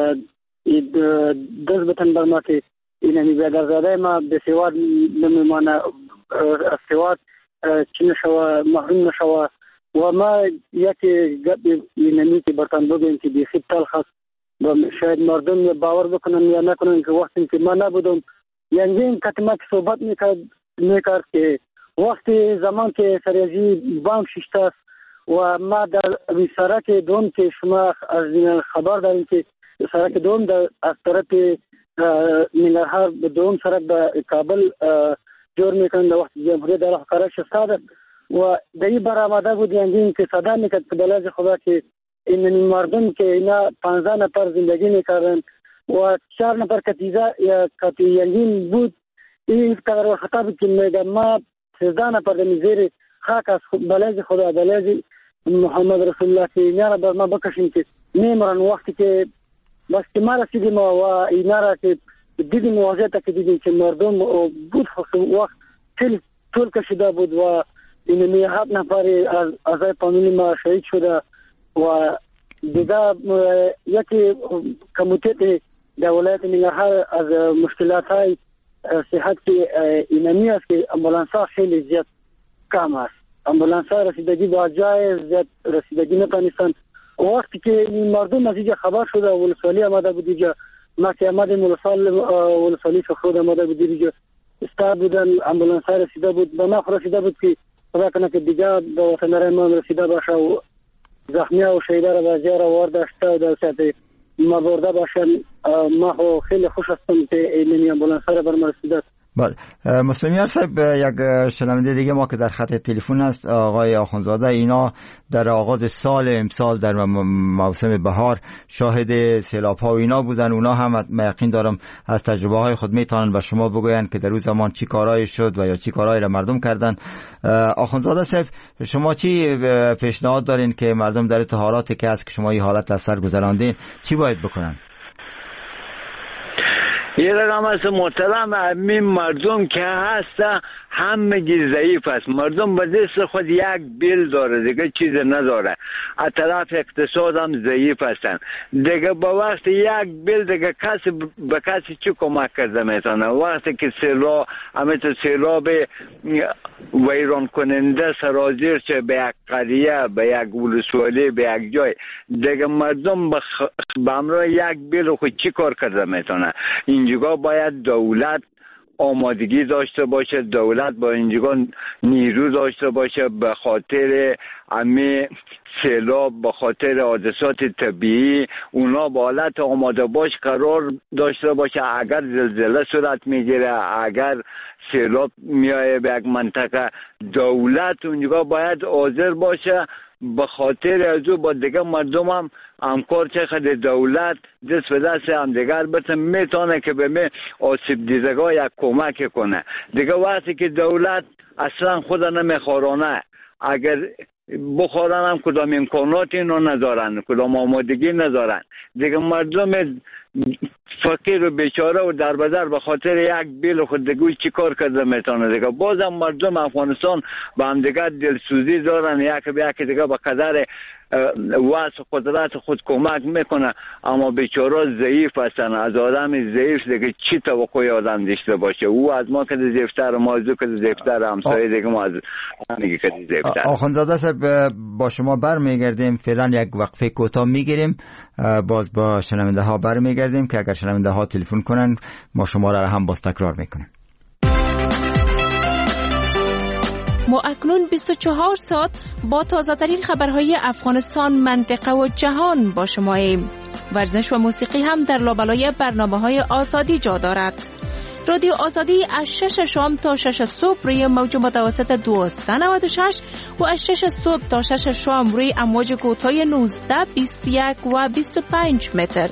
دست بتن بر ما که این بدرزاده ما بسیواد نمیمانه، از سواد چی نشوه، محروم نشوه. و ما یکی گپ اینمی که برتن بگویم که بیخی تلخ است و شاید مردم باور بکنن یا نکنن که وقتی که ما نبودم یعنی این کتما که صحبت میکرد میکرد که وقتی زمان که سریازی بانک ششته است و ما در سرک دوم که شما از خبر داریم که سرک دوم در از طرف ننگرهار دوم سرک به کابل جور میکنن در وقت جمهوری در قرار شسته و دایی برآمده بود یعنی که صدا میکرد که بلاج خدا که این مردم که اینا پانزده نفر زندگی میکردن و چهار نفر کتیزه یا کتیزه بود. این قدر خطاب که میگه ما سیزده نفر دمی زیر خاک از بلاج خدا بلاج محمد رسول الله که اینا را بر ما بکشیم که میمرن. وقتی که بس که ما رسیدیم و اینا را که دیدیم واضح تا که دیدیم که مردم بود وقت تل طول کشیده بود و این می هفت نفر از اعضای فامیلی ما شهید شده و دیگه یکی کمیته در ولایت ننگرهار از مشکلات های صحت که اینمی است که امبولانس ها خیلی زیاد کم است امبولانس ها رسیدگی به جای زیاد رسیدگی نتونستن. وقتی که این مردم از اینجا خبر شده ولسوالی آمده بود اینجا، مکی آمدیم ولسوالی فخرود آمده بود اینجا استا بودن، امبولانس ها رسیده بود، به ما رسیده بود که خدا کنه که دیگه به وطن ما رسیده باشه و زخمی ها و شهیده را به جای را وارداشته و در سطح ما برده باشن. ما خیلی خوش هستم که این امبولانس ها را بر ما رسیده.
بله مسلمیان صاحب، یک شنونده دیگه ما که در خط تلفن است آقای آخونزاده، اینا در آغاز سال امسال در موسم بهار شاهد سیلاب ها و اینا بودن. اونا هم یقین دارم از تجربه های خود میتونن به شما بگوین که در اون زمان چی کارایی شد و یا چی کارایی را مردم کردن. آخونزاده صاحب، شما چی پیشنهاد دارین که مردم در حالاتی که هست که شما این حالت از سر گذراندین چی باید بکنن؟
یه رقم است محترم، همین مردم که هست همگی ضعیف است. مردم به دست خود یک بیل داره، دیگه چیز نداره. از طرف اقتصاد هم ضعیف هستن دیگه. با وقت یک بیل دیگه کسی به کسی چی کمک کرده میتونه؟ وقتی که سیلاب همینطور سیلاب ویران کننده سرازیر چه به یک قریه، به یک ولسوالی، به یک جای دیگه، مردم به همراه یک بیل خود چی کار کرده میتونه؟ اینجا باید دولت آمادگی داشته باشه، دولت با اینجا نیرو داشته باشه به خاطر همه سیلاب، به خاطر حادثات طبیعی. اونا با حالت آماده باش قرار داشته باشه. اگر زلزله صورت میگیره، اگر سیلاب میایه به یک منطقه، دولت اونجا باید حاضر باشه. به خاطر از او با دیگه مردم هم همکار چقدر دولت دست به دست هم دیگر بتن میتونه که به می آسیب دیدگاه یک کمک کنه. دیگه وقتی که دولت اصلا خود نمیخورانه، اگر بخورن هم کدام امکاناتی اینو ندارن، کدام آمادگی ندارن، دیگه مردم فقیر و بیچاره و در بدر به خاطر یک بیل خود دیگه چی کار کرده میتونه؟ دیگه بازم مردم افغانستان با هم دیگه دلسوزی دارن، یک به یک دیگه به قدر واسه قدرت خود کمک میکنه، اما بیچاره ضعیف هستن. از آدم ضعیف دیگه چی توقعی آدم داشته باشه؟ او از ما که ضعیفتر، ما از او که ضعیفتر، همسایه دیگه ما از همگی که ضعیفتر.
آخوندزاده صاحب با شما برمیگردیم، فعلا یک وقفه کوتاه میگیریم، باز با شنونده ها برمیگردیم که اگر شنونده ها تلفن کنن ما شما را هم باز تکرار میکنیم.
ما اکنون بیست و چهار ساعت با تازه ترین خبرهای افغانستان، منطقه و جهان با شماییم. ورزش و موسیقی هم در لابلای برنامه های آزادی جا دارد. رادیو آزادی از شش شام تا شش صبح روی موج متوسط دویست و نود و شش و از شش صبح تا شش شام روی امواج کوتاه نوزده، بیست و یک و بیست و پنج متر.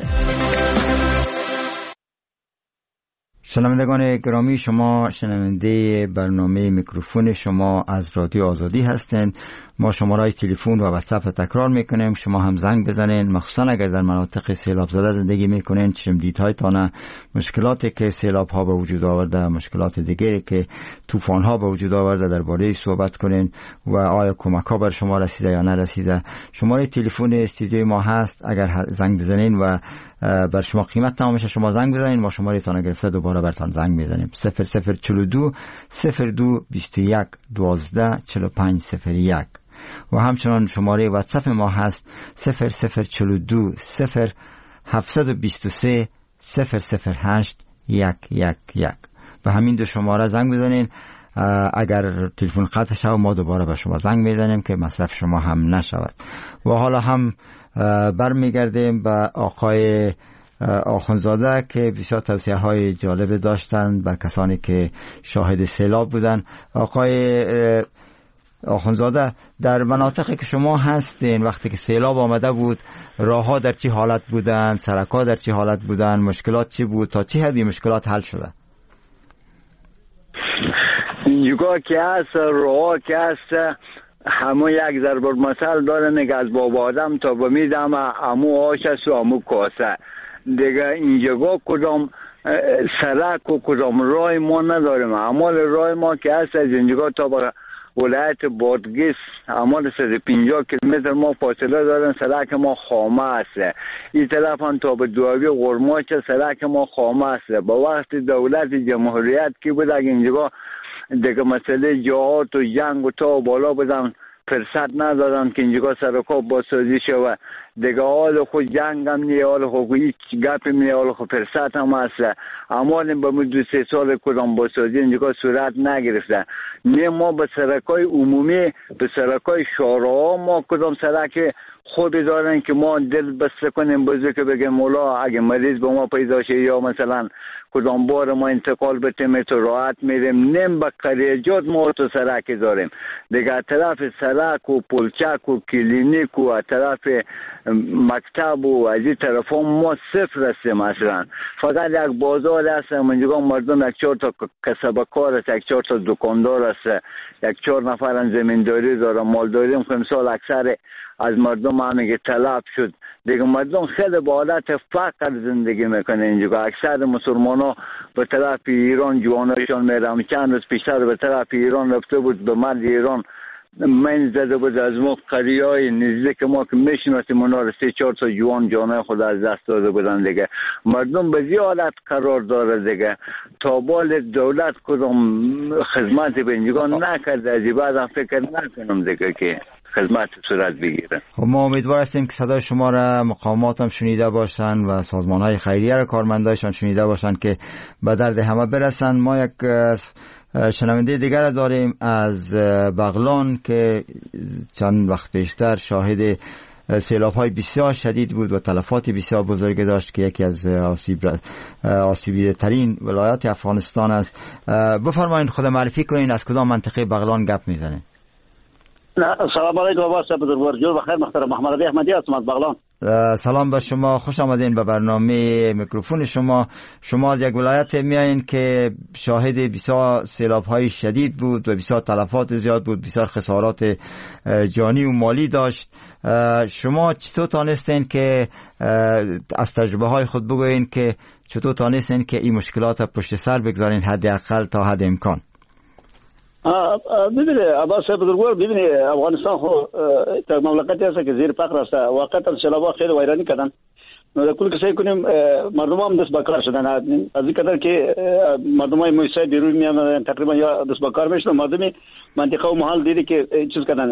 شنوندگان گرامی، شما شنونده برنامه میکروفون شما از رادیو آزادی هستند. ما شمارهای تلفن و واتساپ تکرار میکنیم، شما هم زنگ بزنین، مخصوصا اگر در مناطق سیلاب زده زندگی میکنین، چشمدیدهایتان، مشکلاتی که سیلاب ها به وجود آورده، مشکلات دیگری که طوفان ها به وجود آورده درباره صحبت کنین و آیا کمک ها بر شما رسیده یا نرسیده. شماره تلفن استودیوی ما هست، اگر زنگ بزنین و بر شما قیمت تمام میشه شما زنگ بزنین، ما شماره تان گرفته دوباره برتان زنگ میزنیم. صفر صفر چهل و دو صفر دو بیست و یک دوازده چهل و پنج صفر یک و همچنان شماره واتساپ ما هست صفر صفر چهل و دو صفر هفتصد و بیست و سه صفر صفر هشت یک یک یک. به همین دو شماره زنگ بزنین. اگر تلفن قطع شود ما دوباره به شما زنگ میزنیم که مصرف شما هم نشود. و حالا هم برمیگردیم به آقای آخوندزاده که بسیار توصیه های جالب داشتند به کسانی که شاهد سیلاب بودن. آقای آخوندزاده، در مناطقی که شما هستین وقتی که سیلاب آمده بود، راه ها در چی حالت بودن، سرک ها در چی حالت بودن، مشکلات چی بود، تا چی حدی مشکلات حل شده؟
اینجا که هست راه که هست همه یک ضرب المثل داره، میگه از بابا آدم تا بمیدم امو آش است و امو کاسه. دیگه اینجا کدام سرک و کدام راه ما نداریم. اعمال راه ما که هست از اینجا تا به ولایت بادغیس اعمال صد و پنجاه کیلومتر ما فاصله داریم. سرک ما خامه است. این طرف هم تا به دواوی غرماچ سرک ما خامه است. با وقت دولت جمهوریت کی بود اینجا دیگه مسئله جهات و جنگ و تا بالا بودن فرصت ندادن که اینجا سرکا بازسازی شود. دیگه حال خود جنگ هم نیه، حال خود هیچ گپ نیه، حال خود فرصت هم هست. اما به مدت سه سال کدام بازسازی اینجا صورت نگرفته. نه ما به سرکای عمومی، به سرکای شهرها ما کدام سرک خودی دارن که ما دل بسته کنیم بازو که بگیم مولا اگه مریض به ما پیدا شه یا مثلا کدام بار ما انتقال بتیم تو راحت میریم. نیم به قریجات ما تو سرک داریم. دیگه طرف سرک و پلچک و کلینیک و طرف مکتب و از این طرف ما صفر هستیم اصلا. فقط یک بازار هست منجگاه مردم یک چهار تا کسب کار است، یک چهار تا دکاندار است، یک چهار نفر زمینداری داره، مالداری هم مثال اکثر از مردم همه طلب شد. دیگه مردم خیلی با حالت فقر زندگی میکنه اینجا. اکثر مسلمان ها به طرف ایران جوانایشان میرم. چند روز پیشتر به طرف ایران رفته بود، به مرد ایران من زده بود از ما قریه های نزدیک ما که میشناسیم اونا رو سه چهار تا جوان جانای خود از دست داده بودن. دیگه مردم به زی حالت قرار داره. دیگه تا بال دولت کدام خدمت به اینجا نکرده. از بعد فکر نکنم دیگه که خدمت صورت بگیره.
ما امیدوار هستیم که صدای شما را مقامات هم شنیده باشن و سازمان های خیریه را کارمندایشان شنیده باشن که به درد همه برسن. ما یک شنونده دیگر داریم از بغلان که چند وقت پیشتر شاهد سیلاب‌های بسیار شدید بود و تلفات بسیار بزرگ داشت که یکی از آسیب آسیب‌دیده ترین ولایات افغانستان است. بفرمایید خود معرفی کنین، از کدام منطقه بغلان گپ میزنید؟
سلام علیکم آباس بزرگوار. جور بخیر محترم. محمد علی احمدی هستم از بغلان.
سلام به شما، خوش آمدین به برنامه میکروفون شما. شما از یک ولایت میایین که شاهد بسیار سیلاب‌های شدید بود و بسیار تلفات زیاد بود، بسیار خسارات جانی و مالی داشت. شما چطور تانستین که از تجربه های خود بگوین که چطور تانستین که این مشکلات پشت سر بگذارین حداقل تا حد امکان؟
ببینید عباس بزرگوار، ببینید افغانستان خو تا مملکتی است که زیر فقر است. واقعا سیلاب‌ها خیلی ویرانی کردن. نو کل کسی کنیم مردم هم دست بکار شدن. از این قدر که مردم های موسیقی بیرون میان تقریبا یا دست بکار میشن. مردمی منطقه و محل دیدی که چیز کردن.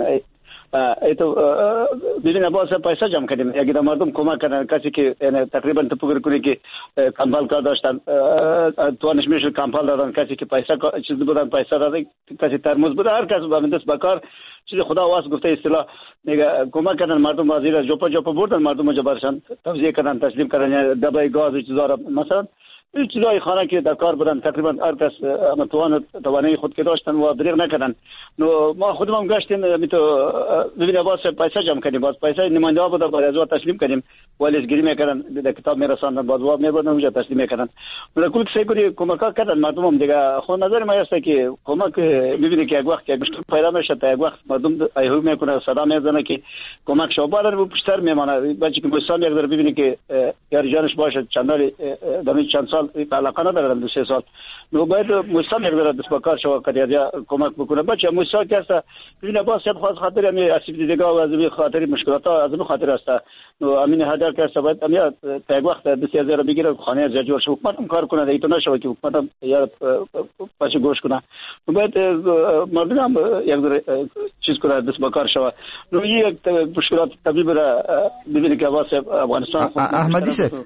ایتو ببین عباس پیسه جمع کردیم. اگر مردم کمک کردن کسی که تقریبا تو فکر کنی که کمپال کار داشتن توانش میشه کمپال دادن، کسی که پیسه چیز بودن پیسه دادن، کسی ترمز بود، هر کس با دست بکار چیز خدا واس گفته اصطلاح میگه کمک کردن. مردم وزیر جوپا جوپا بردن، مردم جبرشن توزیع کردن، تسلیم کردن دبای گاز و چیزا را مثلا این چیزای خانه که در کار بودن تقریبا هر کس توان توانایی خود که داشتن و دریغ نکردن. نو ما خودمون هم گشتیم می تو ببین عباس پیسه جمع کردیم، باز پیسه نماینده ها بود برای از تسلیم کردیم، والیز گیری میکردن، در کتاب میرساندن، باز واب میبردن اونجا تسلیم میکردن. ولی کل کسی کنی کمک کردن مردم هم دیگه. خود نظر ما است که کمک ببینید که یک وقت یک مشکل پیدا میشه تا یک وقت مردم ایهو میکنه صدا میزنه که کمک شو بعد رو بیشتر میمانه. بچه که مثلا یک ذره ببینید که یار جانش باشه چندان دمی چند سال علاقه ندارم دو سه سال نو باید مستم یک ذره دست بکار شو کردیا کمک بکنه. بچه مستم که است ببین باز خاص خاطر می اسیب دیگه و از این خاطر مشکلات از این خاطر است. نو امین هدر که است باید امیا تا یک وقت دو سه هزار بگیره خانه از جور شو حکومت هم کار کنه. ایتو نشو که حکومت یا پاش گوش کنه. نو باید مردم هم یک ذره چیز کنه دست بکار شو. نو یک مشکلات طبیعی برای ببینید که واسه افغانستان
احمدی صاحب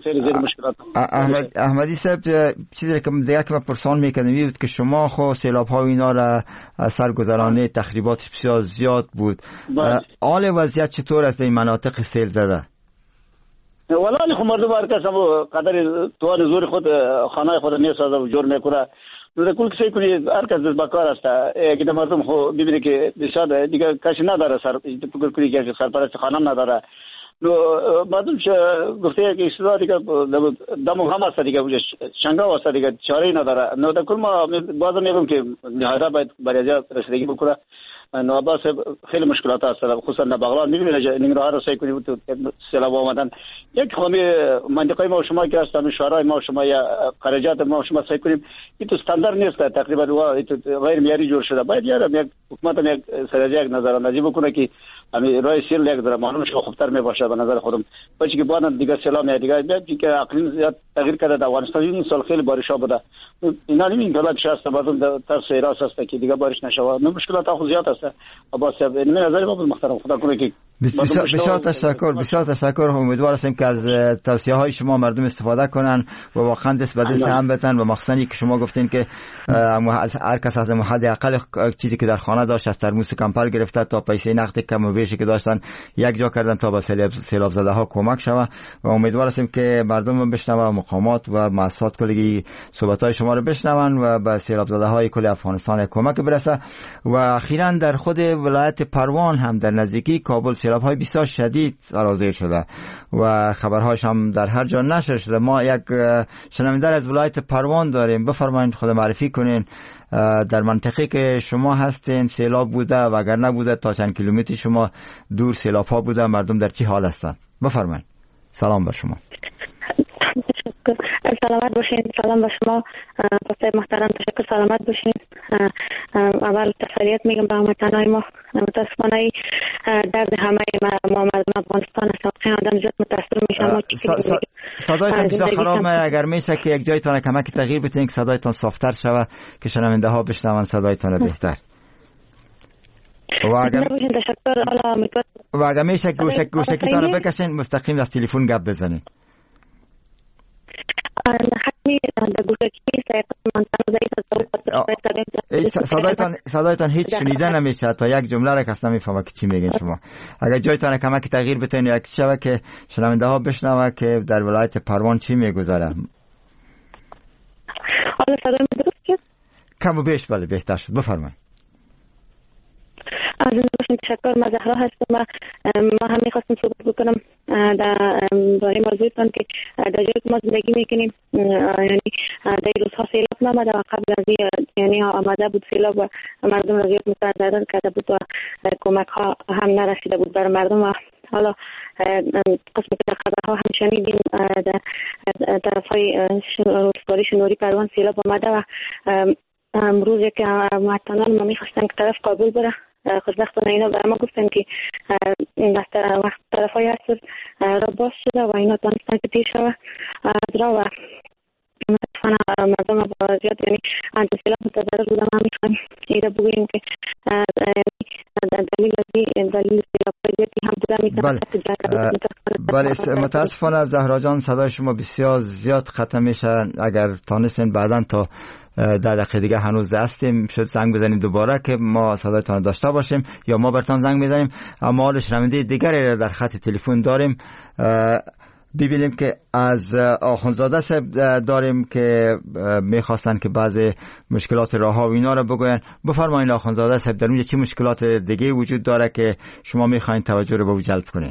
احمد احمدی صاحب چیزی که دیگه که من پرسان میکنم این بود که شما خو سیلاب ها و اینا را سرگذرانه تخریبات بسیار زیاد بود. حال وضعیت چطور است این مناطق سیل زده؟
والله خو مردم هر کس هم قدر توان زور خود خانه خود میسازه و جور میکنه. در کل کسی کنی هر کس دست بکار است. اگه مردم خو ببینه که بسیار دیگه کسی نداره سر فکر کنی که سرپرست خانم نداره. نو مردم گفته که اصطلاح دیگه دمو هم است دیگه وجه شنگا است دیگه چاره نداره. نو در کل ما بازم میگم که نهایت باید برای رسیدگی بکنه. نوباس خیلی مشکلات هست، خصوصا در بغلان میبینید نگران رو سعی کنید تو سیلاب آمدن. یک خامی منطقه ما و شما که هستن شهرهای ما و شما یا قرجات ما و شما سعی کنیم این تو استاندارد نیست، تقریبا غیر معیاری جور شده. باید یارم یک حکومت هم یک سریع یک نظراندازی بکنه که همین راه سیل یک ذره معلوم شه خوبتر میباشه به نظر خودم. باشه که بعد دیگه سیلاب میاد دیگه میاد که اقلیم زیاد تغییر کرده. در افغانستان این سال خیلی بارش ها بوده. اینا نمیگن دولت شاست بعدم تر سیراس است که دیگه بارش نشه. نه مشکلات خود زیاد است. عباس من نظر ما بود محترم خدا کنه که
بسیار تشکر بسیار تشکر. امیدوار هستیم که از توصیه های شما مردم استفاده کنن و واقعا دست به دست هم بتن و مخصوصا که شما گفتین که هر کس از حداقل چیزی که در خانه داشت از ترموز کمپل گرفته تا پیسه نقد کم و بیشی که داشتن یک جا کردن تا به سیلاب زده ها کمک شود و امیدوار هستیم که مردم بشنوند مقامات و مؤسسات کلی صحبت های شما رو بشنوند و به سیلاب زده های کل افغانستان کمک برسه. و اخیراً در خود ولایت پروان هم در نزدیکی کابل سیلاب های بسیار شدید سرازیر شده و خبرهاش هم در هر جا نشر شده. ما یک شنونده از ولایت پروان داریم، بفرمایید خود معرفی کنین در منطقه که شما هستین سیلاب بوده و اگر نبوده تا چند کیلومتری شما دور سیلاب ها بوده، مردم در چه حال هستند؟ بفرمایید. سلام بر شما.
سلامت باشین. سلام به شما دوستای محترم، تشکر. سلامت باشین. اول تسلیت میگم به هموطنای ما. متاسفانه درد همه ما مردم افغانستان است. واقعا آدم زیاد متاثر میشه.
صدایتان بسیار خرابه. اگر میشه که یک جایتان کمک تغییر بدین که صدایتان صافتر شود که شنونده ها بشنون صدایتان بهتر. و اگر و اگر میشه گوشک گوشکیتان رو بکشین مستقیم از تلفن گپ بزنین. صدایتان صدایتان هیچ شنیده نمیشه، تا یک جمله را کس نمیفهمه که چی میگین شما. اگر جایتان کمک تغییر بدین یک شبه که شنونده ها بشنوه که در ولایت پروان چی میگذره.
حالا صدای من درست شد؟
کم و بیش بله بهتر شد. بفرمایید.
از این باشین تشکر. من زهرا هستم. ما هم میخواستم صحبت بکنم در باره موضوعتان که در جایی که ما زندگی میکنیم یعنی در این روزها سیلاب نامده و قبل از یعنی آمده بود سیلاب و مردم را زیاد متضرر کرده بود و کمک ها هم نرسیده بود بر مردم. و حالا قسمی که در خبرها هم شنیدیم در طرف های روزگاری شنوری پروان سیلاب آمده و امروز که محتمال ما میخواستن که طرف کابل بره خوشبختانه اینا برای ما گفتن که وقت طرف های هست را باز شده و اینا دانستن که تیر شده از را و متاسفانه مردم با زیاد یعنی انتسیلاب متضرر بودن. ما میخوایم ایره بگوییم که دلیل دلیل سیلاب زیادی هم بوده میتونه.
بله متاسفانه زهرا جان صدای شما بسیار زیاد ختم میشه. اگر تانستین بعدا تا ده دقیقه دیگه هنوز هستیم شد زنگ بزنید دوباره که ما صدایتان داشته باشیم یا ما برتان زنگ بزنیم. اما حال شنونده دیگری در خط تلفن داریم. ببینیم که از آخونزاده صاحب داریم که میخواستن که بعضی مشکلات راه ها و اینا رو بگوین. بفرمایید آخونزاده صاحب در اونجا چه مشکلات دیگه وجود داره که شما میخواین توجه رو به او جلب کنین؟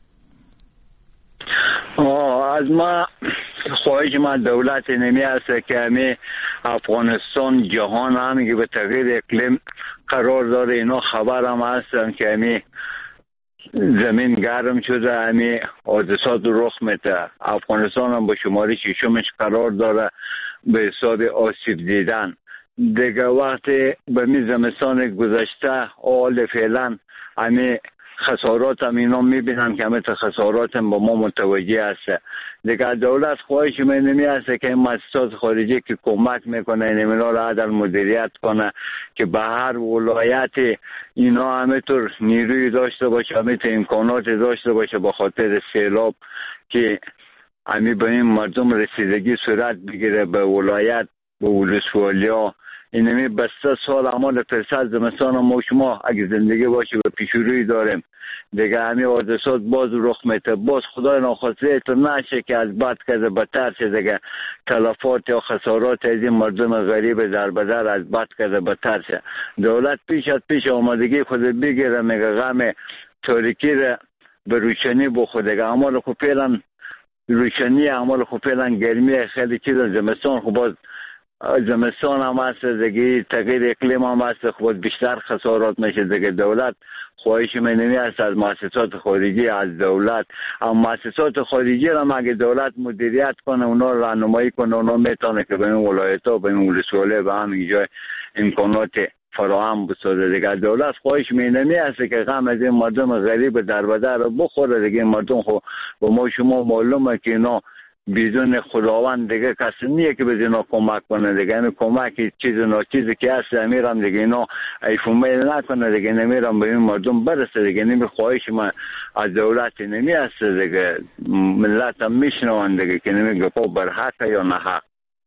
از ما خواهش من دولت نمی است که همه افغانستان جهان هم که به تغییر اقلیم قرار داره. اینا خبر هم هستن که همه زمین گرم شده، همه حادثات رخ میده. افغانستان هم با شماره ششمش قرار داره به حساب آسیب دیدن. دیگه وقتی به می زمستان گذشته حال فعلا همه خسارات هم اینا میبینن که همه خسارات هم با ما متوجه هست. دیگه دولت خواهش من نمی هست که این مؤسسات خارجی که کمک میکنه اینا را عدل مدیریت کنه که به هر ولایت اینا همه طور نیروی داشته باشه، همه طور امکانات داشته باشه به خاطر سیلاب که همه به این مردم رسیدگی صورت بگیره به ولایت به ولسوالیا. اینمی بسته سال اعمال فرصت زمستان ما شما اگه زندگی باشه به پیشروی داریم. دیگه همه حادثات باز رخ میده. باز خدای ناخواسته تو نشه که از بد کرده بدتر شه. دیگه تلفات یا خسارات از این مردم غریب در بدر از بد کرده بدتر شه. دولت پیش از پیش آمادگی خود بگیره میگه غم تاریکی را به روشنی بخوره. دیگه اعمال خود فعلا روشنی، اعمال خود فعلا گرمی خیلی چیز زمستان خود باز زمستان هم هست دیگه، تغییر اقلیم هم هست، خود بیشتر خسارات میشه دیگه. دولت خواهش منمی است از مؤسسات خارجی، از دولت، اما مؤسسات خارجی را اگه دولت مدیریت کنه، اونا راهنمایی کنه، اونا میتونه که به این ولایت ها، به این ولسوالی، به همین جای امکانات فراهم بسازه دیگه. دولت خواهش منمی است که غم از این مردم غریب در بدر بخوره دیگه. مردم خو به ما شما معلومه که اینا بدون خداوند دیگه کسی نیه که به اینا کمک کنه دیگه. این کمک چیز ناچیزی که هست امیرم دیگه اینا ایفومیل نکنه دیگه، نمیرم به این مردم برسه دیگه. نمی خواهش من از دولت نمی هست دیگه، ملت هم میشنوان دیگه که نمی گفت بر حق یا نه حق.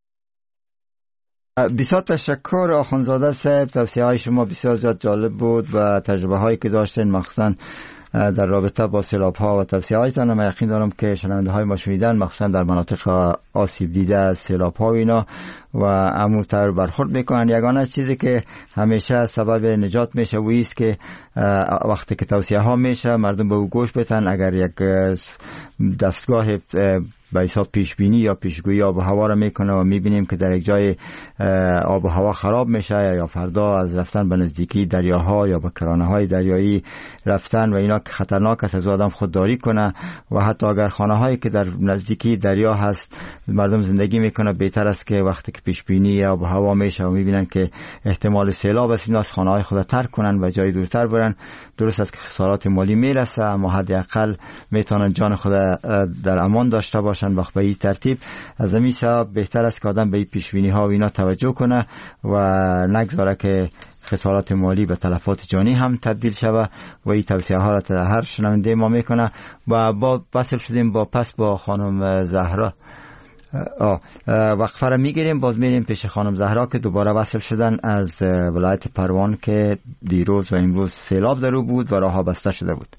بسیار تشکر آخوندزاده صاحب، توصیه های شما بسیار زیاد جالب بود و تجربه هایی که داشتین مخصوصا در رابطه با سیلاب ها و توصیه هایتان. من یقین دارم که شنونده های ما شنیدن، مخصوصا در مناطق آسیب دیده از سیلاب ها و اینا و عموتر برخورد میکنن. یگانه چیزی که همیشه سبب نجات میشه و ایست که وقتی که توصیه ها میشه مردم به او گوش بدن. اگر یک دستگاه به حساب پیش بینی یا پیشگویی آب و هوا را میکنه و میبینیم که در یک جای آب و هوا خراب میشه یا فردا از رفتن به نزدیکی دریاها یا به کرانه های دریایی رفتن و اینا که خطرناک است، از آدم خودداری کنه. و حتی اگر خانه هایی که در نزدیکی دریا هست مردم زندگی میکنه، بهتر است که وقتی که پیش بینی آب و هوا میشه و میبینن که احتمال سیلاب است، اینا از خانه های خود ترک کنن و جای دورتر برن. درست است که خسارات مالی میرسه، اما حداقل میتونن جان خود در امان داشته باشن. وقت به این ترتیب از همین سبب بهتر است که آدم به این پیشبینی ها و اینا توجه کنه و نگذاره که خسارات مالی به تلفات جانی هم تبدیل شود. و این توصیه ها را هر شنونده ما میکنه. و با وصل شدیم با پس با خانم زهرا. آه وقفه را میگیریم، باز میریم پیش خانم زهرا که دوباره وصل شدن از ولایت پروان که دیروز و امروز سیلاب در او بود و راه بسته شده بود.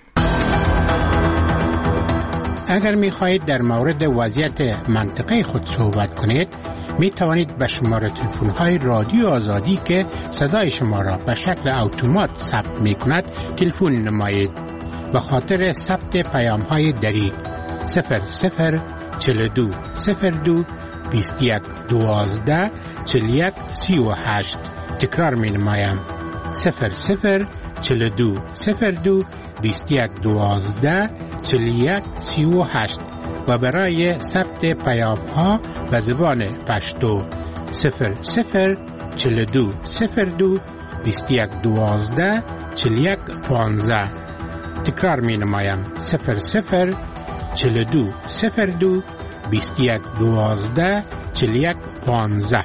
اگر می خواهید در مورد وضعیت منطقه خود صحبت کنید، می توانید به شماره تلفن های رادیو آزادی که صدای شما را به شکل اتومات ثبت می کند تلفن نمایید. به خاطر ثبت پیام های دری صفر صفر چهل و دو صفر دو بیست و یک دوازده چهل و یک سی و هشت. تکرار می نمایم صفر صفر چهل و دو صفر دو بیست و یک دوازده چهل و یک سی و هشت. و برای ثبت پیام ها به زبان پشتو صفر صفر چهل و دو صفر دو بیست و یک دوازده چهل و یک پانزده. تکرار می نمایم صفر صفر چهل و دو صفر دو بیست و یک دوازده چهل و یک پانزده.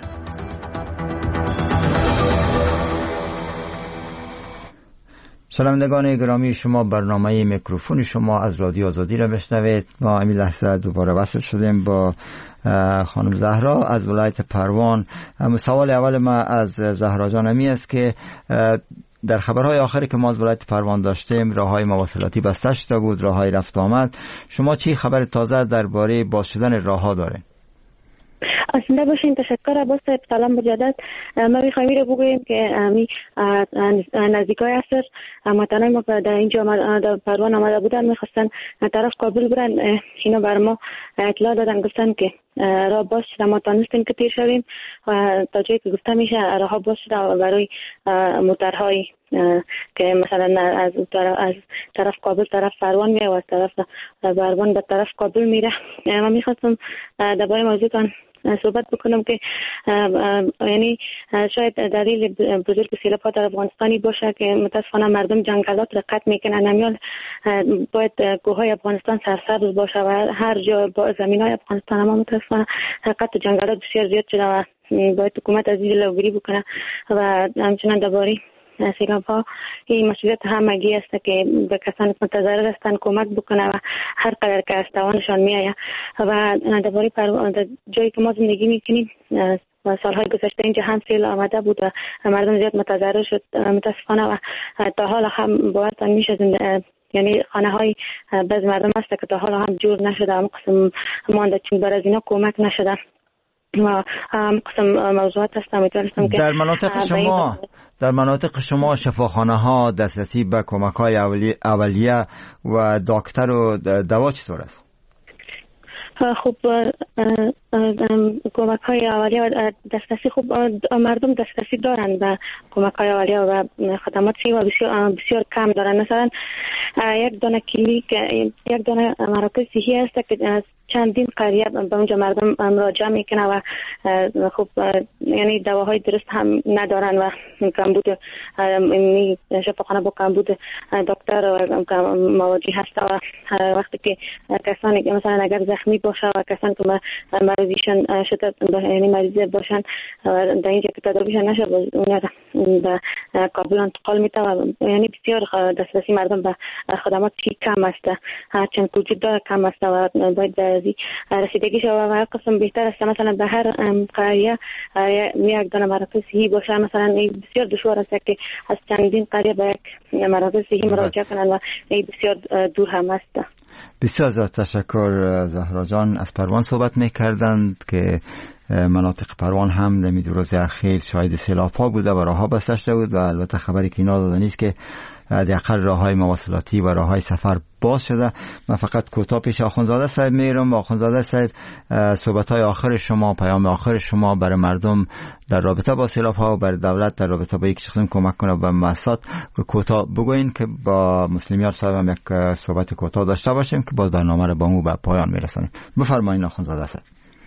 شنوندگان گرامی، شما برنامه میکروفون شما از رادیو آزادی را بشنوید. ما این لحظه دوباره وصل شدیم با خانم زهرا از ولایت پروان. سوال اول ما از زهرا جان می است که در خبرهای آخری که ما از ولایت پروان داشتیم راههای مواصلاتی بسته شده بود، راههای رفت آمد. شما چی خبر تازه درباره باز شدن راهها دارین؟
آسنده باشین. تشکر عباس صاحب. سلام مجدد. ما میخوایم رو بگوییم که امی نزدیکای عصر مطالعه ما در اینجا در پروان آمده بودن، میخواستن طرف کابل برن. اینا بر ما اطلاع دادن، گفتن که راه باز شده، ما تانستیم که تیر شویم و تا جایی که گفته میشه راه باز شده برای موترهایی که مثلا از از طرف کابل طرف پروان میره و از طرف پروان به طرف کابل میره. من میخواستم درباره موضوع صحبت بکنم که یعنی شاید دلیل بزرگ سیلاب ها در افغانستانی باشه که متاسفانه مردم جنگلات را قطع میکنن. نمیال باید کوههای افغانستان سرسبز باشه و هر جا با زمین های افغانستان، اما متاسفانه قطع جنگلات بسیار زیاد شده و باید حکومت از این جلوگیری بکنه. و همچنان درباره سیلاب ها این مسئولیت همگی است که به کسانی که متضرر هستند کمک بکنه و هر قدر که از توانشان میآید. و درباره جایی که ما زندگی میکنیم و سالهای گذشته اینجا هم سیل آمده بود و مردم زیاد متضرر شد متاسفانه و تا حالا هم باورتان میشه یعنی خانه های بعض مردم هست که تا حالا هم جور نشده، هم قسم مانده چون بر از اینا کمک نشده و هم قسم موضوعات هستم که
در مناطق شما در مناطق شما شفاخانه ها دسترسی به کمک های اولیه و دکتر و دوا چطور است؟
خب کمک های اولیه و دسترسی خوب مردم دسترسی دارند به کمک های اولیه و خدمات صحی و بسیار بسیار کم دارند. مثلا یک دانه کلینیک، یک دانه مراکز صحی است که چندین قریه به اونجا مردم مراجعه میکنه و خب یعنی دواهای درست هم ندارن و کمبود شفاخانه با کمبود دکتر و مواجه هست و وقتی که کسانی که مثلا اگر زخمی باشه و کسانی که مریضیشان شدت یعنی مریضی باشن در اینجا که تداویشان نشه به کابل انتقال میده و یعنی بسیار دسترسی مردم به خدمات کم است، چند وجود داره کم است و باید رسیدگی شود و هر قسم بهتر است. مثلا به هر قریه یک دانه مراکز صحی باشه. مثلا بسیار دشوار است که از چندین قریه به یک مراکز صحی مراجعه کنند و بسیار دور هم است.
بسیار زیاد تشکر زهرا جان. از پروان صحبت میکردند که مناطق پروان هم در دو روز اخیر شاهد سیلاب‌ها بوده و راه‌ها بسته شده بود و البته خبری که اینا داده نیست که حداقل راه‌های مواصلاتی و راه‌های سفر باز شده. من فقط کوتاه پیش آخوندزاده صاحب میرم. آخوندزاده صاحب، صحبت‌های آخر شما، پیام آخر شما برای مردم در رابطه با سیلاب‌ها و برای دولت در رابطه با یک شخص کمک کنه به مؤسسات کوتاه بگوین که با مسلمیار صاحب هم یک صحبت کوتاه داشته باشیم که باز برنامه رو با مو به پایان میرسونیم. بفرمایید آخوندزاده صاحب.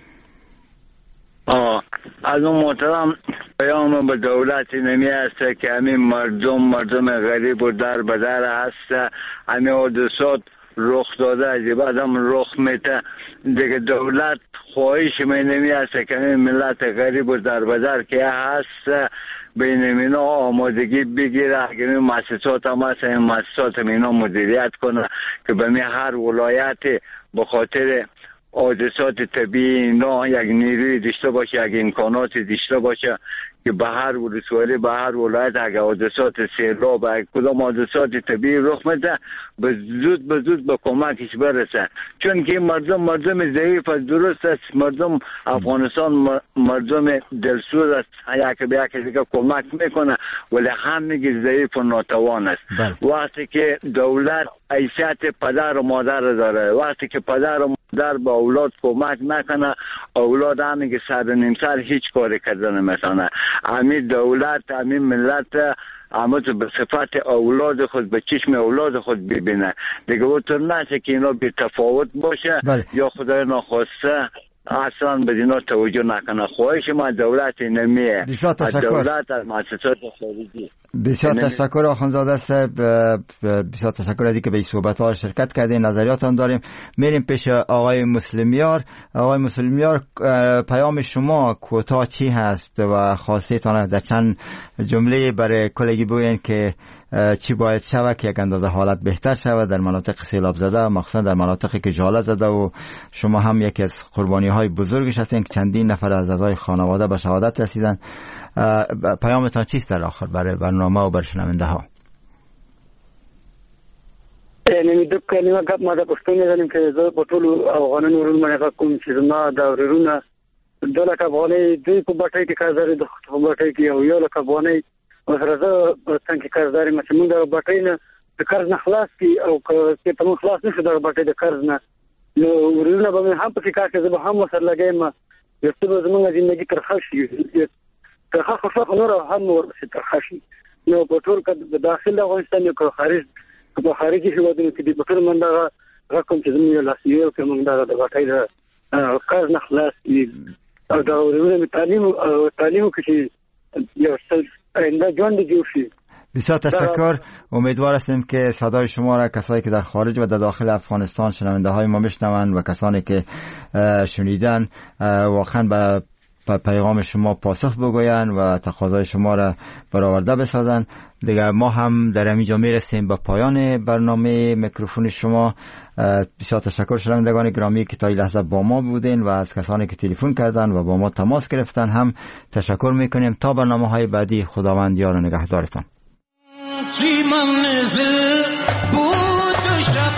آه از اون محترم پیام به دولت نمی است که همین مردم مردم غریب و در بدر هست، همین حادثات رخ داده از بعد هم رخ میته دیگه. دولت خواهش می نمی است که همین ملت غریب و در بدر که هست بین اینا آمادگی بگیره، اگر این مؤسسات هم هست این مؤسسات اینا مدیریت کنه که به می هر ولایت به خاطر حادثات طبیعی اینا یک نیروی داشته باشه، یک امکانات داشته باشه که به هر ولایت به هر ولایت اگر حادثات سیلاب و کدام حادثات طبیعی رخ میده به زود به زود به کمکش برسه. چون که مردم مردم ضعیف است، درست است، مردم افغانستان مردم دلسوز است، یک به یک دیگه کمک میکنه ولی همگی ضعیف و ناتوان است. وقتی که دولت حیثیت پدر و مادر داره، وقتی که پدر و مادر با اولاد کمک نکنه، اولاد همین که سر نیم سر هیچ کاری کردن نمیتونه. همین دولت همین ملت اما به صفت اولاد خود به چشم اولاد خود ببینه دیگه. اونطور نشه که اینا بی تفاوت باشه بله. یا خدای ناخواسته اصلا به اینا توجه نکنه. خواهش ما دولت نمیه، از دولت از مؤسسات خارجی.
بسیار تشکر آخوندزاده صاحب، بسیار تشکر از اینکه به این صحبت‌ها شرکت کردین. نظریاتان داریم. میریم پیش آقای مسلمیار. آقای مسلمیار، پیام شما کوتاه چی هست و خواستیتان در چند جمله برای کلگی بگوین که چی باید شود که یک اندازه حالت بهتر شود در مناطق سیلاب زده، مخصوصا در مناطقی که ژاله زده و شما هم یکی از قربانی‌های بزرگش هستین که چندین نفر از اعضای خانواده به شهادت رسیدن. پیامتان چیست در آخر برای برنامه و برای شنونده ها؟
یعنی دو کلمه گپ ما د پښتو نه زنیم چې زه په ټولو افغانانو ورونو باندې کوم چې زما د ورونو دوه لک افغانۍ دوی په بټۍ کې کارزاري د په بټۍ کې یو یو لک افغانۍ سره زه څنګه کارزاري مې موږ د بټۍ نه د قرض نه خلاص کی او که ته موږ خلاص نشو د بټۍ د قرض نه نو ورونو به هم په کار کې زه به هم سره لګایم یو څه به زموږ ژوندۍ ترخه شي ترخه خو نور هم ورسې ترخه شي. نو په ټول کې د داخل افغانستان یو خارج په خارجي هیوادونو کې د بټر منډه رقم چې زموږ لاسیو کې موږ د بټۍ د قرض نه خلاص کی او دا ورونه تعلیم او تعلیم کې یو څه آینده ژوند جوړ شي.
بسیار تشکر. امیدوار هستیم که صدای شما را کسایی که در خارج و در داخل افغانستان شنونده های ما بشنوند و کسانی که شنیدن واقعا به پیغام شما پاسخ بگوین و تقاضای شما را برآورده بسازن. دیگر ما هم در همینجا میرسیم به پایان برنامه میکروفون شما. بسیار تشکر شنوندگان گرامی که تا این لحظه با ما بودین و از کسانی که تلفن کردن و با ما تماس گرفتن هم تشکر میکنیم. تا برنامه های بعدی خداوند یار و نگهدارتان.